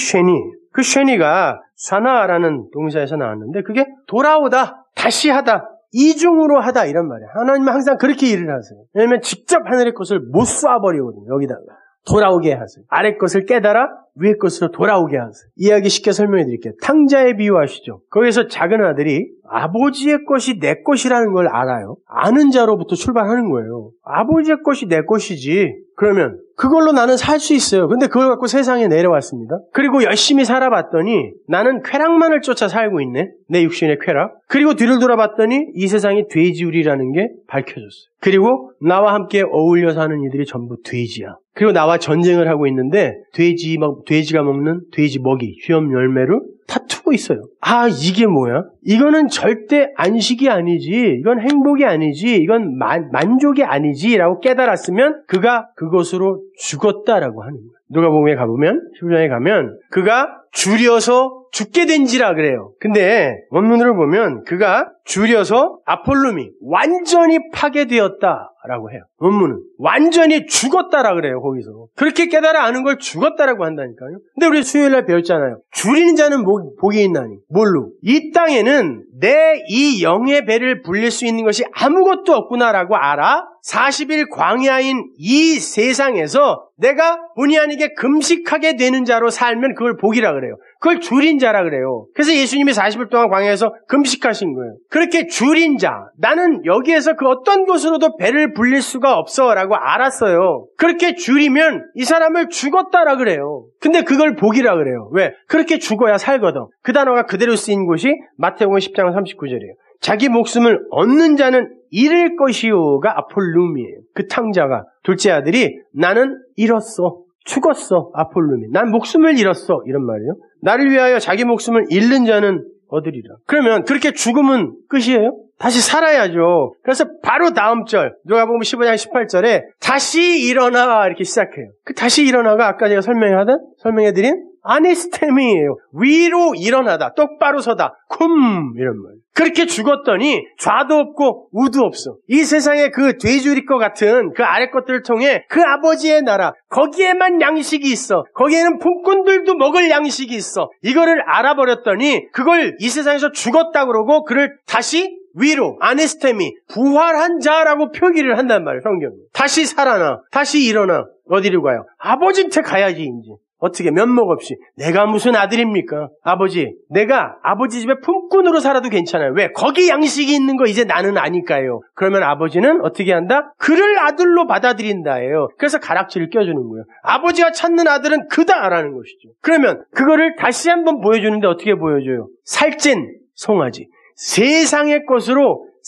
그 쉐니가 사나라는 동사에서 나왔는데 그게 돌아오다, 다시 하다, 이중으로 하다 이런 말이에요. 하나님은 항상 그렇게 일을 하세요. 왜냐하면 직접 하늘의 것을 못 쏴버리거든요. 여기다가 돌아오게 하세요. 아래 것을 깨달아 위의 것으로 돌아오게 하세요. 이야기 쉽게 설명해 드릴게요. 탕자에 비유하시죠. 거기서 작은 아들이 아버지의 것이 내 것이라는 걸 알아요. 아는 자로부터 출발하는 거예요. 아버지의 것이 내 것이지. 그러면 그걸로 나는 살 수 있어요. 근데 그걸 갖고 세상에 내려왔습니다. 그리고 열심히 살아봤더니 나는 쾌락만을 쫓아 살고 있네. 내 육신의 쾌락. 그리고 뒤를 돌아봤더니 이 세상이 돼지우리라는 게 밝혀졌어요. 그리고 나와 함께 어울려 사는 이들이 전부 돼지야. 그리고 나와 전쟁을 하고 있는데 돼지가 먹는 돼지 먹이, 휘엄 열매를 다투고 있어요. 이게 뭐야? 이거는 절대 안식이 아니지. 이건 행복이 아니지. 이건 만족이 아니지. 라고 깨달았으면 그가 그것으로 죽었다라고 하는 거예요. 누가복음에 가보면 15장에 가면 그가 줄여서 죽게 된지라 그래요. 근데 원문으로 보면 그가 줄여서 아폴룸이 완전히 파괴되었다라고 해요. 원문은 완전히 죽었다라 그래요. 거기서 그렇게 깨달아 아는 걸 죽었다라고 한다니까요. 근데 우리 수요일날 배웠잖아요. 줄이는 자는 복이 있나니 뭘로? 이 땅에는 내 이 영의 배를 불릴 수 있는 것이 아무것도 없구나라고 알아. 40일 광야인 이 세상에서 내가 본의 아니게 금식하게 되는 자로 살면 그걸 복이라 그래요. 그걸 줄인 자라 그래요. 그래서 예수님이 40일 동안 광야에서 금식하신 거예요. 그렇게 줄인 자, 나는 여기에서 그 어떤 곳으로도 배를 불릴 수가 없어 라고 알았어요. 그렇게 줄이면 이 사람을 죽었다라 그래요. 근데 그걸 복이라 그래요. 왜? 그렇게 죽어야 살거든. 그 단어가 그대로 쓰인 곳이 마태복음 10장 39절이에요. 자기 목숨을 얻는 자는 잃을 것이요가 아폴룸이에요. 그 탕자가 둘째 아들이 나는 잃었어. 죽었어. 아폴룸이. 난 목숨을 잃었어. 이런 말이에요. 나를 위하여 자기 목숨을 잃는 자는 얻으리라. 그러면 그렇게 죽으면 끝이에요? 다시 살아야죠. 그래서 바로 다음 절 누가복음 15장 18절에 다시 일어나 이렇게 시작해요. 그 다시 일어나가 아까 제가 설명해드린 아니스테미예요. 위로 일어나다, 똑바로 서다, 이런 말. 그렇게 죽었더니 좌도 없고 우도 없어. 이 세상에 그 돼지우리 것 같은 그 아래 것들을 통해 그 아버지의 나라, 거기에만 양식이 있어. 거기에는 품꾼들도 먹을 양식이 있어. 이거를 알아버렸더니 그걸 이 세상에서 죽었다 그러고 그를 다시 위로, 아니스테미, 부활한 자라고 표기를 한단 말이에요. 성경이. 다시 살아나, 다시 일어나. 어디로 가요? 아버지한테 가야지 이제. 어떻게 면목 없이 내가 무슨 아들입니까? 아버지, 내가 아버지 집에 품꾼으로 살아도 괜찮아요. 왜? 거기 양식이 있는 거 이제 나는 아니까요. 그러면 아버지는 어떻게 한다? 그를 아들로 받아들인다예요. 그래서 가락지를 껴주는 거예요. 아버지가 찾는 아들은 그다라는 것이죠. 그러면 그거를 다시 한번 보여주는데 어떻게 보여줘요? 살찐 송아지. 세상의 것으로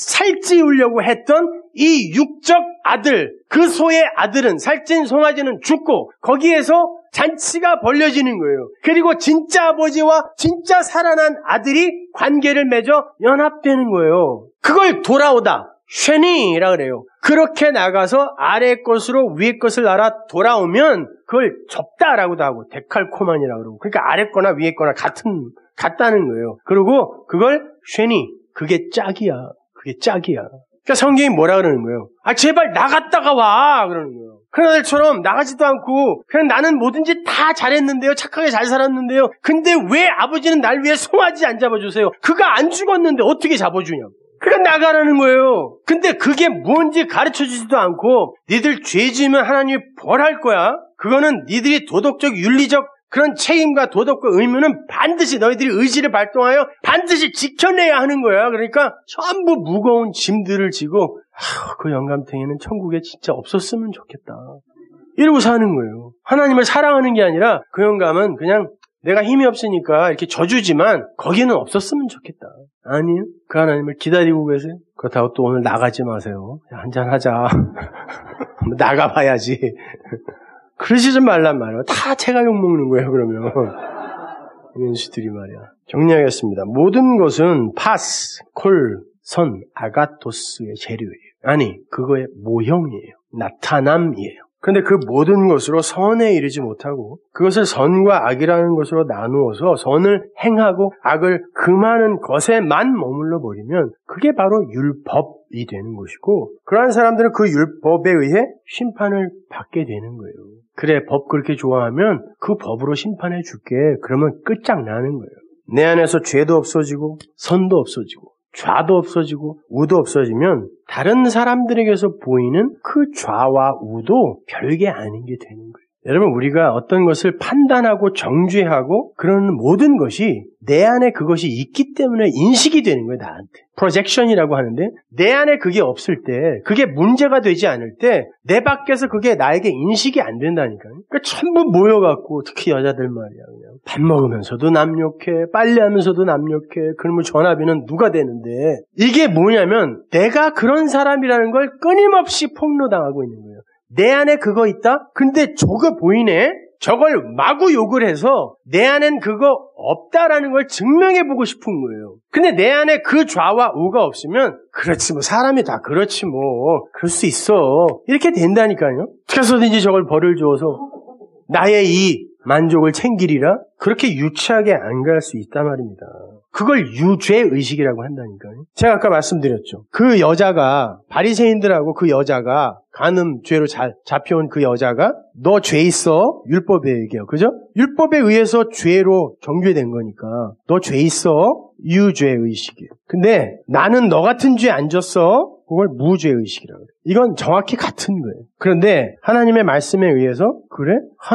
살찌우려고 했던 이 육적 아들, 그 소의 아들은, 살찐 송아지는 죽고 거기에서 잔치가 벌려지는 거예요. 그리고 진짜 아버지와 진짜 살아난 아들이 관계를 맺어 연합되는 거예요. 그걸 돌아오다, 쉐니라 그래요. 그렇게 나가서 아래 것으로 위에 것을 알아 돌아오면 그걸 접다라고도 하고 데칼코만이라고 그러고, 그러니까 아래 거나 위에 거나 같다는 거예요. 그리고 그걸 쉐니, 그게 짝이야. 그게 짝이야. 그러니까 성경이 뭐라 그러는 거예요? 제발 나갔다가 와! 그러는 거예요. 그런 아들처럼 나가지도 않고 그냥 나는 뭐든지 다 잘했는데요. 착하게 잘 살았는데요. 근데 왜 아버지는 날 위해 송아지 안 잡아주세요? 그가 안 죽었는데 어떻게 잡아주냐고. 그러니까 나가라는 거예요. 근데 그게 뭔지 가르쳐주지도 않고 니들 죄 지으면 하나님이 벌할 거야. 그거는 니들이 도덕적, 윤리적 그런 책임과 도덕과 의무는 반드시 너희들이 의지를 발동하여 반드시 지켜내야 하는 거야. 그러니까 전부 무거운 짐들을 지고 그 영감탱이는 천국에 진짜 없었으면 좋겠다. 이러고 사는 거예요. 하나님을 사랑하는 게 아니라 그 영감은 그냥 내가 힘이 없으니까 이렇게 져주지만 거기는 없었으면 좋겠다. 아니요. 그 하나님을 기다리고 계세요. 그렇다고 또 오늘 나가지 마세요. 한잔하자. 나가봐야지. 그러지 좀 말란 말이에요. 다 제가 욕먹는 거예요, 그러면. 민수들이 말이야. 정리하겠습니다. 모든 것은 파스, 콜, 선, 아가토스의 재료예요. 아니, 그거의 모형이에요. 나타남이에요. 그런데 그 모든 것으로 선에 이르지 못하고 그것을 선과 악이라는 것으로 나누어서 선을 행하고 악을 금하는 것에만 머물러 버리면 그게 바로 율법이 되는 것이고, 그러한 사람들은 그 율법에 의해 심판을 받게 되는 거예요. 그래, 법 그렇게 좋아하면 그 법으로 심판해 줄게. 그러면 끝장나는 거예요. 내 안에서 죄도 없어지고 선도 없어지고 좌도 없어지고 우도 없어지면 다른 사람들에게서 보이는 그 좌와 우도 별게 아닌 게 되는 거예요. 여러분, 우리가 어떤 것을 판단하고 정죄하고 그런 모든 것이 내 안에 그것이 있기 때문에 인식이 되는 거예요, 나한테. 프로젝션이라고 하는데, 내 안에 그게 없을 때, 그게 문제가 되지 않을 때, 내 밖에서 그게 나에게 인식이 안 된다니까요. 그러니까 전부 모여갖고, 특히 여자들 말이야, 그냥. 밥 먹으면서도 남 욕해, 빨래하면서도 남 욕해, 그러면 전화비는 누가 되는데, 이게 뭐냐면, 내가 그런 사람이라는 걸 끊임없이 폭로당하고 있는 거예요. 내 안에 그거 있다? 근데 저거 보이네? 저걸 마구 욕을 해서 내 안엔 그거 없다라는 걸 증명해보고 싶은 거예요. 근데 내 안에 그 좌와 우가 없으면 그렇지 뭐 사람이 다 그렇지 뭐 그럴 수 있어 이렇게 된다니까요. 어떻게 해서든지 저걸 벌을 주어서 나의 이 만족을 챙기리라 그렇게 유치하게 안 갈 수 있단 말입니다. 그걸 유죄의식이라고 한다니까요. 제가 아까 말씀드렸죠. 그 여자가 바리새인들하고 그 여자가 간음죄로 잡혀온 그 여자가 너 죄 있어? 율법에 얘기해요. 그죠? 율법에 의해서 죄로 정죄된 거니까 너 죄 있어? 유죄의식이에요. 근데 나는 너 같은 죄 안 졌어? 그걸 무죄의식이라고 해요. 이건 정확히 같은 거예요. 그런데 하나님의 말씀에 의해서 그래?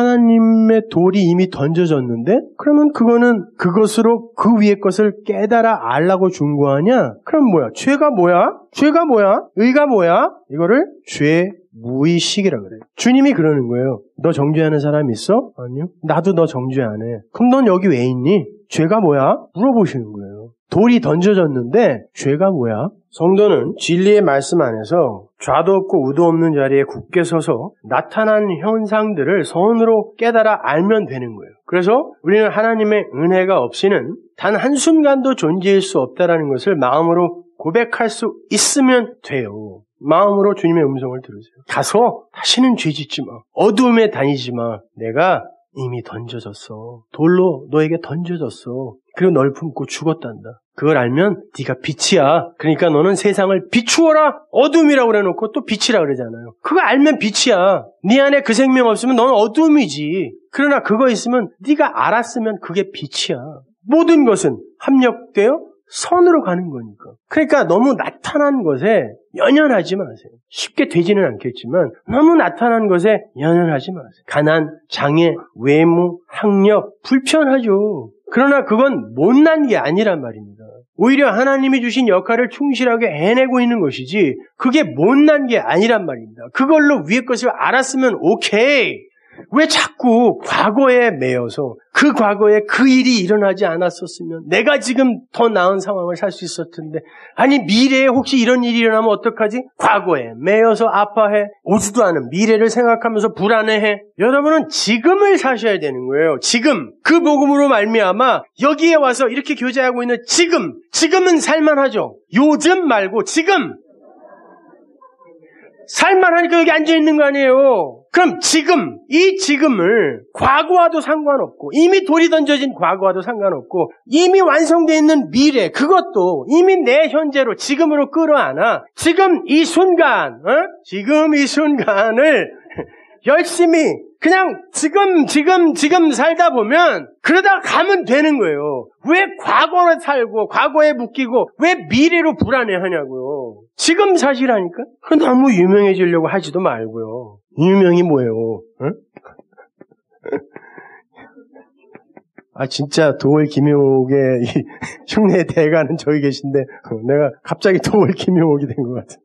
하나님의 돌이 이미 던져졌는데 그러면 그거는 그것으로 그 위의 것을 깨달아 알라고 준 거 아니야? 그럼 뭐야? 죄가 뭐야? 죄가 뭐야? 의가 뭐야? 이거를 죄 무의식이라고 그래요. 주님이 그러는 거예요. 너 정죄하는 사람 있어? 아니요. 나도 너 정죄 안 해. 그럼 넌 여기 왜 있니? 죄가 뭐야? 물어보시는 거예요. 돌이 던져졌는데 죄가 뭐야? 성도는 진리의 말씀 안에서 좌도 없고 우도 없는 자리에 굳게 서서 나타난 현상들을 선으로 깨달아 알면 되는 거예요. 그래서 우리는 하나님의 은혜가 없이는 단 한순간도 존재할 수 없다는 것을 마음으로 고백할 수 있으면 돼요. 마음으로 주님의 음성을 들으세요. 가서 다시는 죄 짓지 마. 어두움에 다니지 마. 내가 이미 던져졌어. 돌로 너에게 던져졌어. 그리고 널 품고 죽었단다. 그걸 알면 네가 빛이야. 그러니까 너는 세상을 비추어라. 어둠이라고 그래놓고 또 빛이라 그러잖아요. 그거 알면 빛이야. 네 안에 그 생명 없으면 너는 어둠이지. 그러나 그거 있으면 네가 알았으면 그게 빛이야. 모든 것은 합력되어 선으로 가는 거니까. 그러니까 너무 나타난 것에 연연하지 마세요. 쉽게 되지는 않겠지만 너무 나타난 것에 연연하지 마세요. 가난, 장애, 외모, 학력 불편하죠. 그러나 그건 못난 게 아니란 말입니다. 오히려 하나님이 주신 역할을 충실하게 해내고 있는 것이지 그게 못난 게 아니란 말입니다. 그걸로 위의 것을 알았으면 오케이. 왜 자꾸 과거에 매여서 그 과거에 그 일이 일어나지 않았었으면 내가 지금 더 나은 상황을 살 수 있었을 텐데, 아니 미래에 혹시 이런 일이 일어나면 어떡하지? 과거에 매여서 아파해, 오지도 않은 미래를 생각하면서 불안해해. 여러분은 지금을 사셔야 되는 거예요. 지금 그 복음으로 말미암아 여기에 와서 이렇게 교제하고 있는 지금은 살만하죠. 요즘 말고 지금 살만하니까 여기 앉아있는 거 아니에요. 그럼 이 지금을 과거와도 상관없고, 이미 돌이 던져진 과거와도 상관없고, 이미 완성되어 있는 미래, 그것도 이미 내 현재로 지금으로 끌어안아. 지금 이 순간을 열심히 그냥 지금 살다 보면 그러다가 가면 되는 거예요. 왜 과거로 살고 과거에 묶이고 왜 미래로 불안해하냐고요. 지금 사시라니까. 너무 유명해지려고 하지도 말고요. 유명이 뭐예요? 응? 진짜 도월 김용옥의 이 흉내 대가는 저기 계신데 내가 갑자기 도월 김용옥이 된 것 같아.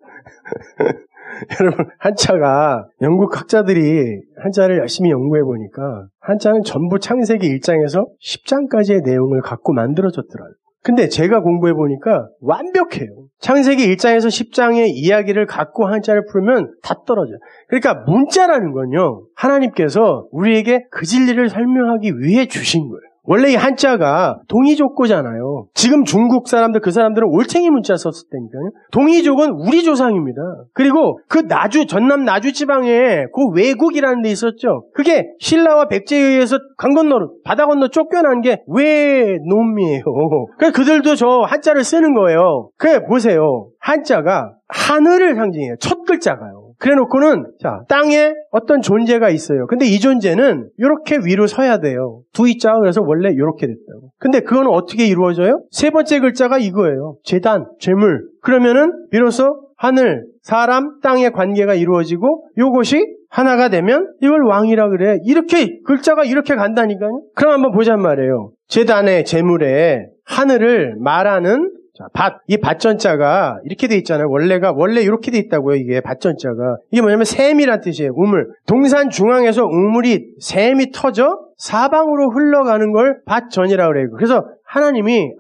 여러분, 한자가 영국 학자들이 한자를 열심히 연구해 보니까 한자는 전부 창세기 1장에서 10장까지의 내용을 갖고 만들어졌더라고요. 근데 제가 공부해 보니까 완벽해요. 창세기 1장에서 10장의 이야기를 갖고 한자를 풀면 다 떨어져요. 그러니까 문자라는 건요, 하나님께서 우리에게 그 진리를 설명하기 위해 주신 거예요. 원래 이 한자가 동이족고잖아요. 지금 중국 사람들, 그 사람들은 올챙이 문자 썼을 때니까요. 동이족은 우리 조상입니다. 그리고 그 전남 나주 지방에 그 외국이라는 데 있었죠. 그게 신라와 백제에 의해서 바다 건너 쫓겨난 게 외놈이에요. 그래서 그들도 저 한자를 쓰는 거예요. 그래 보세요. 한자가 하늘을 상징해요. 첫 글자가요. 그래 놓고는, 땅에 어떤 존재가 있어요. 근데 이 존재는 이렇게 위로 서야 돼요. 두이자, 그래서 원래 이렇게 됐다고. 근데 그건 어떻게 이루어져요? 세 번째 글자가 이거예요. 재단, 재물. 그러면은, 비로소 하늘, 사람, 땅의 관계가 이루어지고, 요것이 하나가 되면 이걸 왕이라 그래. 이렇게, 글자가 이렇게 간다니까요? 그럼 한번 보자는 말이에요. 재단의 재물에 하늘을 말하는 이 밭전자가 이렇게 돼 있잖아요. 원래 이렇게 돼 있다고요. 이게 밭전자가. 이게 뭐냐면 샘이란 뜻이에요. 우물. 동산 중앙에서 샘이 터져 사방으로 흘러가는 걸 밭전이라고 그래요. 그래서 하나님이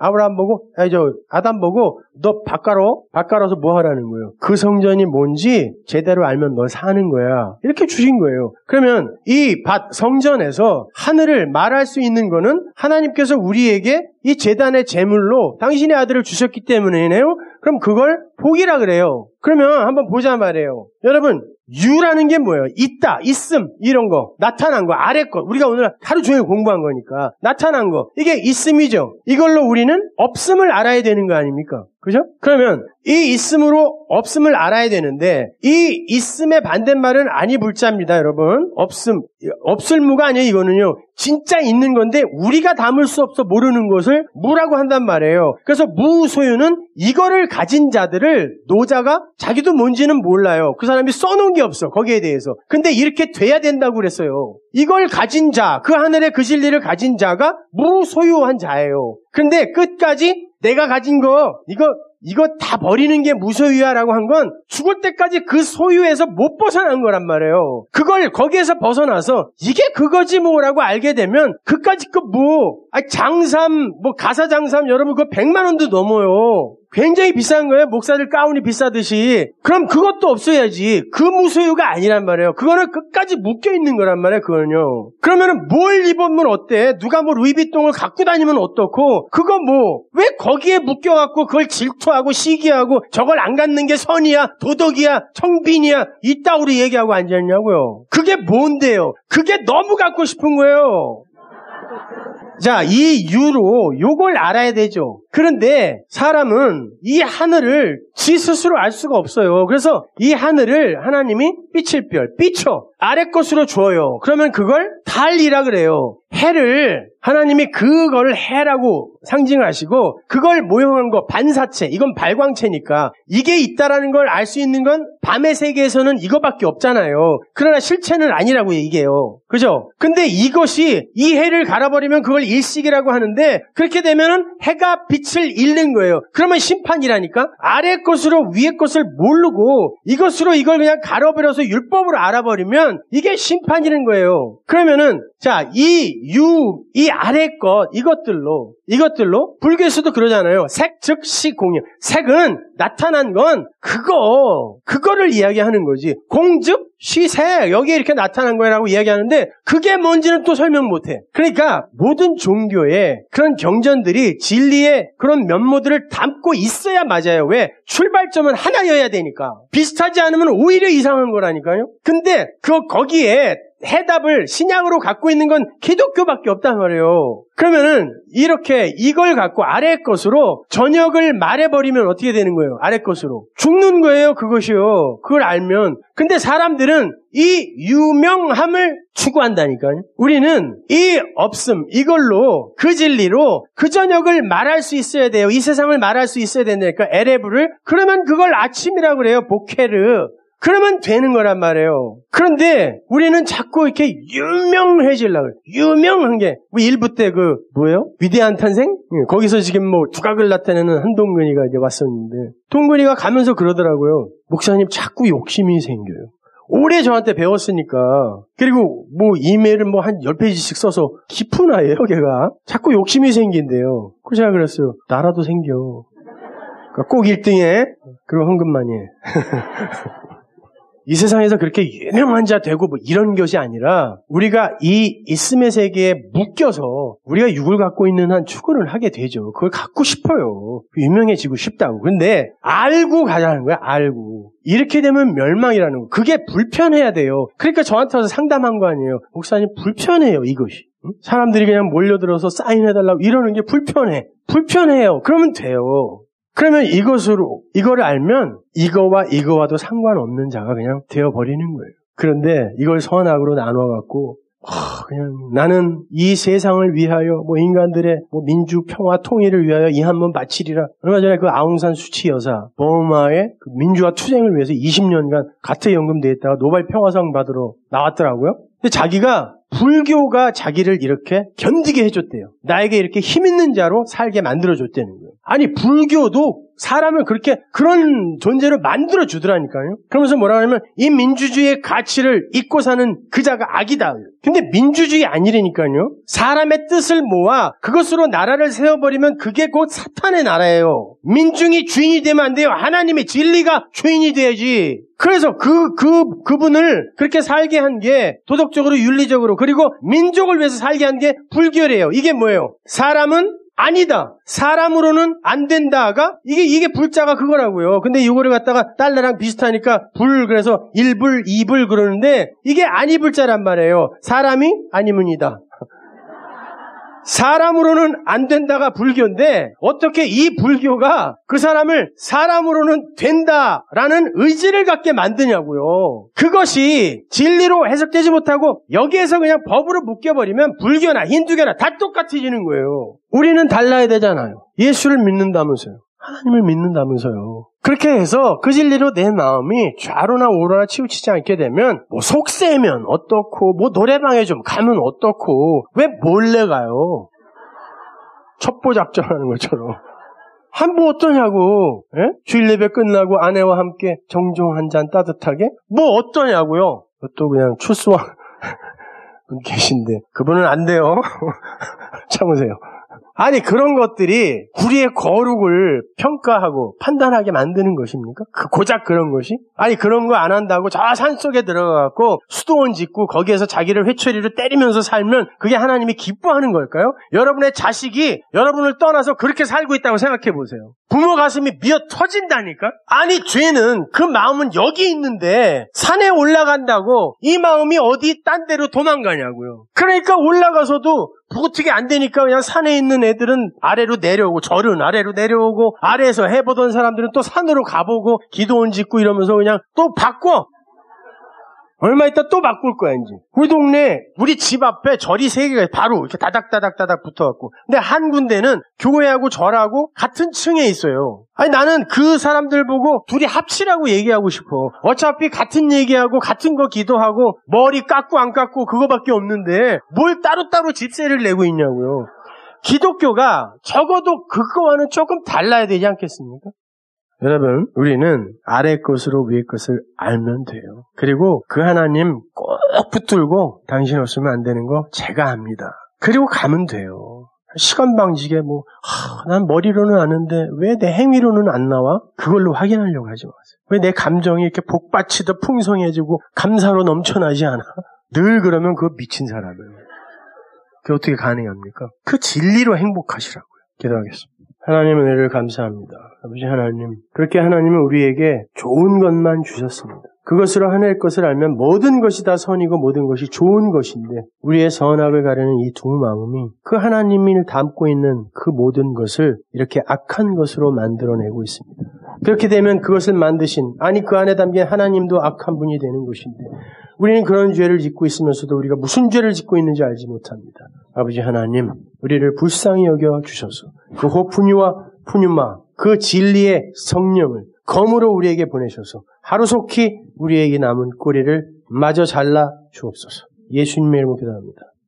아담 보고 너 밭 갈아서 뭐 하라는 거예요? 그 성전이 뭔지 제대로 알면 너 사는 거야. 이렇게 주신 거예요. 그러면 이 성전에서 하늘을 말할 수 있는 거는 하나님께서 우리에게 이 제단의 제물로 당신의 아들을 주셨기 때문이네요. 그럼 그걸 복이라 그래요. 그러면 한번 보자 말이에요. 여러분, 유라는 게 뭐예요? 있다, 있음, 이런 거, 나타난 거, 아래 거. 우리가 오늘 하루 종일 공부한 거니까 나타난 거, 이게 있음이죠. 이걸로 우리는 없음을 알아야 되는 거 아닙니까? 그죠? 그러면 이 있음으로 없음을 알아야 되는데, 이 있음의 반대말은 아니 불자입니다, 여러분. 없을무가 아니에요. 이거는요, 진짜 있는 건데 우리가 담을 수 없어 모르는 것을 무라고 한단 말이에요. 그래서 무소유는 이거를 가진 자들을, 노자가 자기도 뭔지는 몰라요. 그 사람이 써놓은 게 없어, 거기에 대해서. 근데 이렇게 돼야 된다고 그랬어요. 이걸 가진 자, 그 하늘의 그 진리를 가진 자가 무소유한 자예요. 근데 끝까지 내가 가진 거, 이거 다 버리는 게 무소유야라고 한 건 죽을 때까지 그 소유에서 못 벗어난 거란 말이에요. 그걸 거기에서 벗어나서 이게 그거지 뭐라고 알게 되면 그까짓 장삼, 가사장삼, 여러분 그거 100만 원도 넘어요. 굉장히 비싼 거예요. 목사들 가운이 비싸듯이. 그럼 그것도 없어야지. 그 무소유가 아니란 말이에요. 그거는 끝까지 묶여있는 거란 말이에요. 그거는요. 그러면은 뭘 입으면 어때? 누가 루이비통을 갖고 다니면 어떻고? 그거 왜 거기에 묶여갖고 그걸 질투하고 시기하고 저걸 안 갖는 게 선이야, 도덕이야, 청빈이야, 이따구로 얘기하고 앉았냐고요. 그게 뭔데요? 그게 너무 갖고 싶은 거예요. 자, 이 유로 요걸 알아야 되죠. 그런데 사람은 이 하늘을 지 스스로 알 수가 없어요. 그래서 이 하늘을 하나님이 빛을 삐쳐 아래 것으로 줘요. 그러면 그걸 달이라 그래요. 해를 하나님이 그걸 해라고 상징하시고, 그걸 모형한 거 반사체, 이건 발광체니까 이게 있다라는 걸 알 수 있는 건 밤의 세계에서는 이거밖에 없잖아요. 그러나 실체는 아니라고 얘기해요. 그죠? 근데 이것이 이 해를 갈아버리면 그걸 일식이라고 하는데, 그렇게 되면은 해가 빛을 잃는 거예요. 그러면 심판이라니까. 아래 것으로 위에 것을 모르고 이것으로 이걸 그냥 갈아버려서 율법으로 알아버리면 이게 심판이라는 거예요. 그러면은 이 아래 것, 이것들로 불교에서도 그러잖아요. 색, 즉, 시, 공이요. 색은 나타난 건 그거를 이야기하는 거지. 공, 즉, 시, 색, 여기에 이렇게 나타난 거라고 이야기하는데 그게 뭔지는 또 설명 못해. 그러니까 모든 종교의 그런 경전들이 진리의 그런 면모들을 담고 있어야 맞아요. 왜? 출발점은 하나여야 되니까. 비슷하지 않으면 오히려 이상한 거라니까요. 근데 거기에 해답을 신약으로 갖고 있는 건 기독교밖에 없단 말이에요. 그러면은 이렇게 이걸 갖고 아래 것으로 전역을 말해버리면 어떻게 되는 거예요? 아래 것으로 죽는 거예요. 그것이요. 그걸 알면. 근데 사람들은 이 유명함을 추구한다니까요. 우리는 이 없음, 이걸로 그 진리로 그 전역을 말할 수 있어야 돼요. 이 세상을 말할 수 있어야 된다니까. 에레브를. 그러면 그걸 아침이라고 그래요. 보케르. 그러면 되는 거란 말이에요. 그런데 우리는 자꾸 이렇게 유명해지려고 그래요. 유명한 게, 뭐 일부 때 위대한 탄생? 거기서 지금 두각을 나타내는 한동근이가 이제 왔었는데, 동근이가 가면서 그러더라고요. 목사님 자꾸 욕심이 생겨요. 오래 저한테 배웠으니까, 그리고 이메일을 한 10페이지씩 써서 깊은 아이예요, 걔가. 자꾸 욕심이 생긴대요. 그래서 제가 그랬어요. 나라도 생겨. 그러니까 꼭 1등해. 그리고 헌금만이 해. 이 세상에서 그렇게 유명한 자 되고 이런 것이 아니라 우리가 이 있음의 세계에 묶여서 우리가 육을 갖고 있는 한 추구를 하게 되죠. 그걸 갖고 싶어요. 유명해지고 싶다고. 근데 알고 가자는 거야. 알고. 이렇게 되면 멸망이라는 거. 그게 불편해야 돼요. 그러니까 저한테 와서 상담한 거 아니에요. 목사님 불편해요. 이것이. 사람들이 그냥 몰려들어서 사인해달라고 이러는 게 불편해요. 그러면 돼요. 그러면 이거를 알면 이거와도 상관없는 자가 그냥 되어버리는 거예요. 그런데 이걸 선악으로 나눠갖고, 그냥 나는 이 세상을 위하여, 인간들의 민주, 평화, 통일을 위하여 이 한 번 바치리라. 얼마 전에 그 아웅산 수치 여사, 버마의 그 민주화 투쟁을 위해서 20년간 가택연금돼 있다가 노벨 평화상 받으러 나왔더라고요. 근데 자기가 불교가 자기를 이렇게 견디게 해줬대요. 나에게 이렇게 힘 있는 자로 살게 만들어줬다는 거예요. 아니 불교도 사람을 그런 존재로 만들어주더라니까요. 그러면서 뭐라 하냐면 이 민주주의의 가치를 잊고 사는 그 자가 악이다. 근데 민주주의 아니라니까요. 사람의 뜻을 모아 그것으로 나라를 세워버리면 그게 곧 사탄의 나라예요. 민중이 주인이 되면 안 돼요. 하나님의 진리가 주인이 돼야지. 그래서 그분을 그렇게 살게 한 게 도덕적으로 윤리적으로 그리고 민족을 위해서 살게 한 게 불교래요. 이게 뭐예요? 사람은 아니다. 사람으로는 안 된다가 이게 불자가 그거라고요. 근데 이거를 갖다가 달러랑 비슷하니까 그래서 1불, 2불 그러는데 이게 아니불자란 말이에요. 사람이 아니문이다. 사람으로는 안 된다가 불교인데 어떻게 이 불교가 그 사람을 사람으로는 된다라는 의지를 갖게 만드냐고요. 그것이 진리로 해석되지 못하고 여기에서 그냥 법으로 묶여버리면 불교나 힌두교나 다 똑같아지는 거예요. 우리는 달라야 되잖아요. 예수를 믿는다면서요. 하나님을 믿는다면서요. 그렇게 해서 그 진리로 내 마음이 좌로나 우로나 치우치지 않게 되면 속세면 어떻고 노래방에 좀 가면 어떻고 왜 몰래 가요? 첩보작전하는 것처럼. 어떠냐고. 예? 주일 예배 끝나고 아내와 함께 정종 한 잔 따뜻하게? 어떠냐고요? 또 그냥 출소왕 분 계신데 그분은 안 돼요. 참으세요. 아니 그런 것들이 우리의 거룩을 평가하고 판단하게 만드는 것입니까? 고작 그런 것이? 아니 그런 거 안 한다고 저 산속에 들어가갖고 수도원 짓고 거기에서 자기를 회초리로 때리면서 살면 그게 하나님이 기뻐하는 걸까요? 여러분의 자식이 여러분을 떠나서 그렇게 살고 있다고 생각해 보세요. 부모 가슴이 미어 터진다니까? 아니 죄는 그 마음은 여기 있는데 산에 올라간다고 이 마음이 어디 딴 데로 도망가냐고요. 그러니까 올라가서도 부구튀기 안 되니까 그냥 산에 있는 애들은 아래로 내려오고 절은 아래로 내려오고 아래에서 해보던 사람들은 또 산으로 가보고 기도원 짓고 이러면서 그냥 또 바꿔. 얼마 있다 또 바꿀 거야 이제. 우리 동네 우리 집 앞에 절이 3개가 바로 이렇게 다닥다닥 붙어갖고. 근데 한 군데는 교회하고 절하고 같은 층에 있어요. 아니 나는 그 사람들 보고 둘이 합치라고 얘기하고 싶어. 어차피 같은 얘기하고 같은 거 기도하고 머리 깎고 안 깎고 그거밖에 없는데 뭘 따로따로 집세를 내고 있냐고요. 기독교가 적어도 그거와는 조금 달라야 되지 않겠습니까? 여러분, 우리는 아래 것으로 위의 것을 알면 돼요. 그리고 그 하나님 꼭 붙들고 당신 없으면 안 되는 거 제가 압니다. 그리고 가면 돼요. 시간 방식에 난 머리로는 아는데 왜 내 행위로는 안 나와? 그걸로 확인하려고 하지 마세요. 왜 내 감정이 이렇게 복받치듯 풍성해지고 감사로 넘쳐나지 않아? 늘 그러면 그거 미친 사람이에요. 그게 어떻게 가능합니까? 그 진리로 행복하시라고요. 기도하겠습니다. 하나님의 은혜를 감사합니다. 아버지 하나님, 그렇게 하나님은 우리에게 좋은 것만 주셨습니다. 그것으로 하나님의 것을 알면 모든 것이 다 선이고 모든 것이 좋은 것인데 우리의 선악을 가르는 이 두 마음이 그 하나님을 담고 있는 그 모든 것을 이렇게 악한 것으로 만들어내고 있습니다. 그렇게 되면 그것을 만드신, 그 안에 담긴 하나님도 악한 분이 되는 것인데 우리는 그런 죄를 짓고 있으면서도 우리가 무슨 죄를 짓고 있는지 알지 못합니다. 아버지 하나님, 우리를 불쌍히 여겨 주셔서 그 호푸니와 푸뉴마, 그 진리의 성령을 검으로 우리에게 보내셔서 하루속히 우리에게 남은 꼬리를 마저 잘라 주옵소서. 예수님의 이름으로 기도합니다.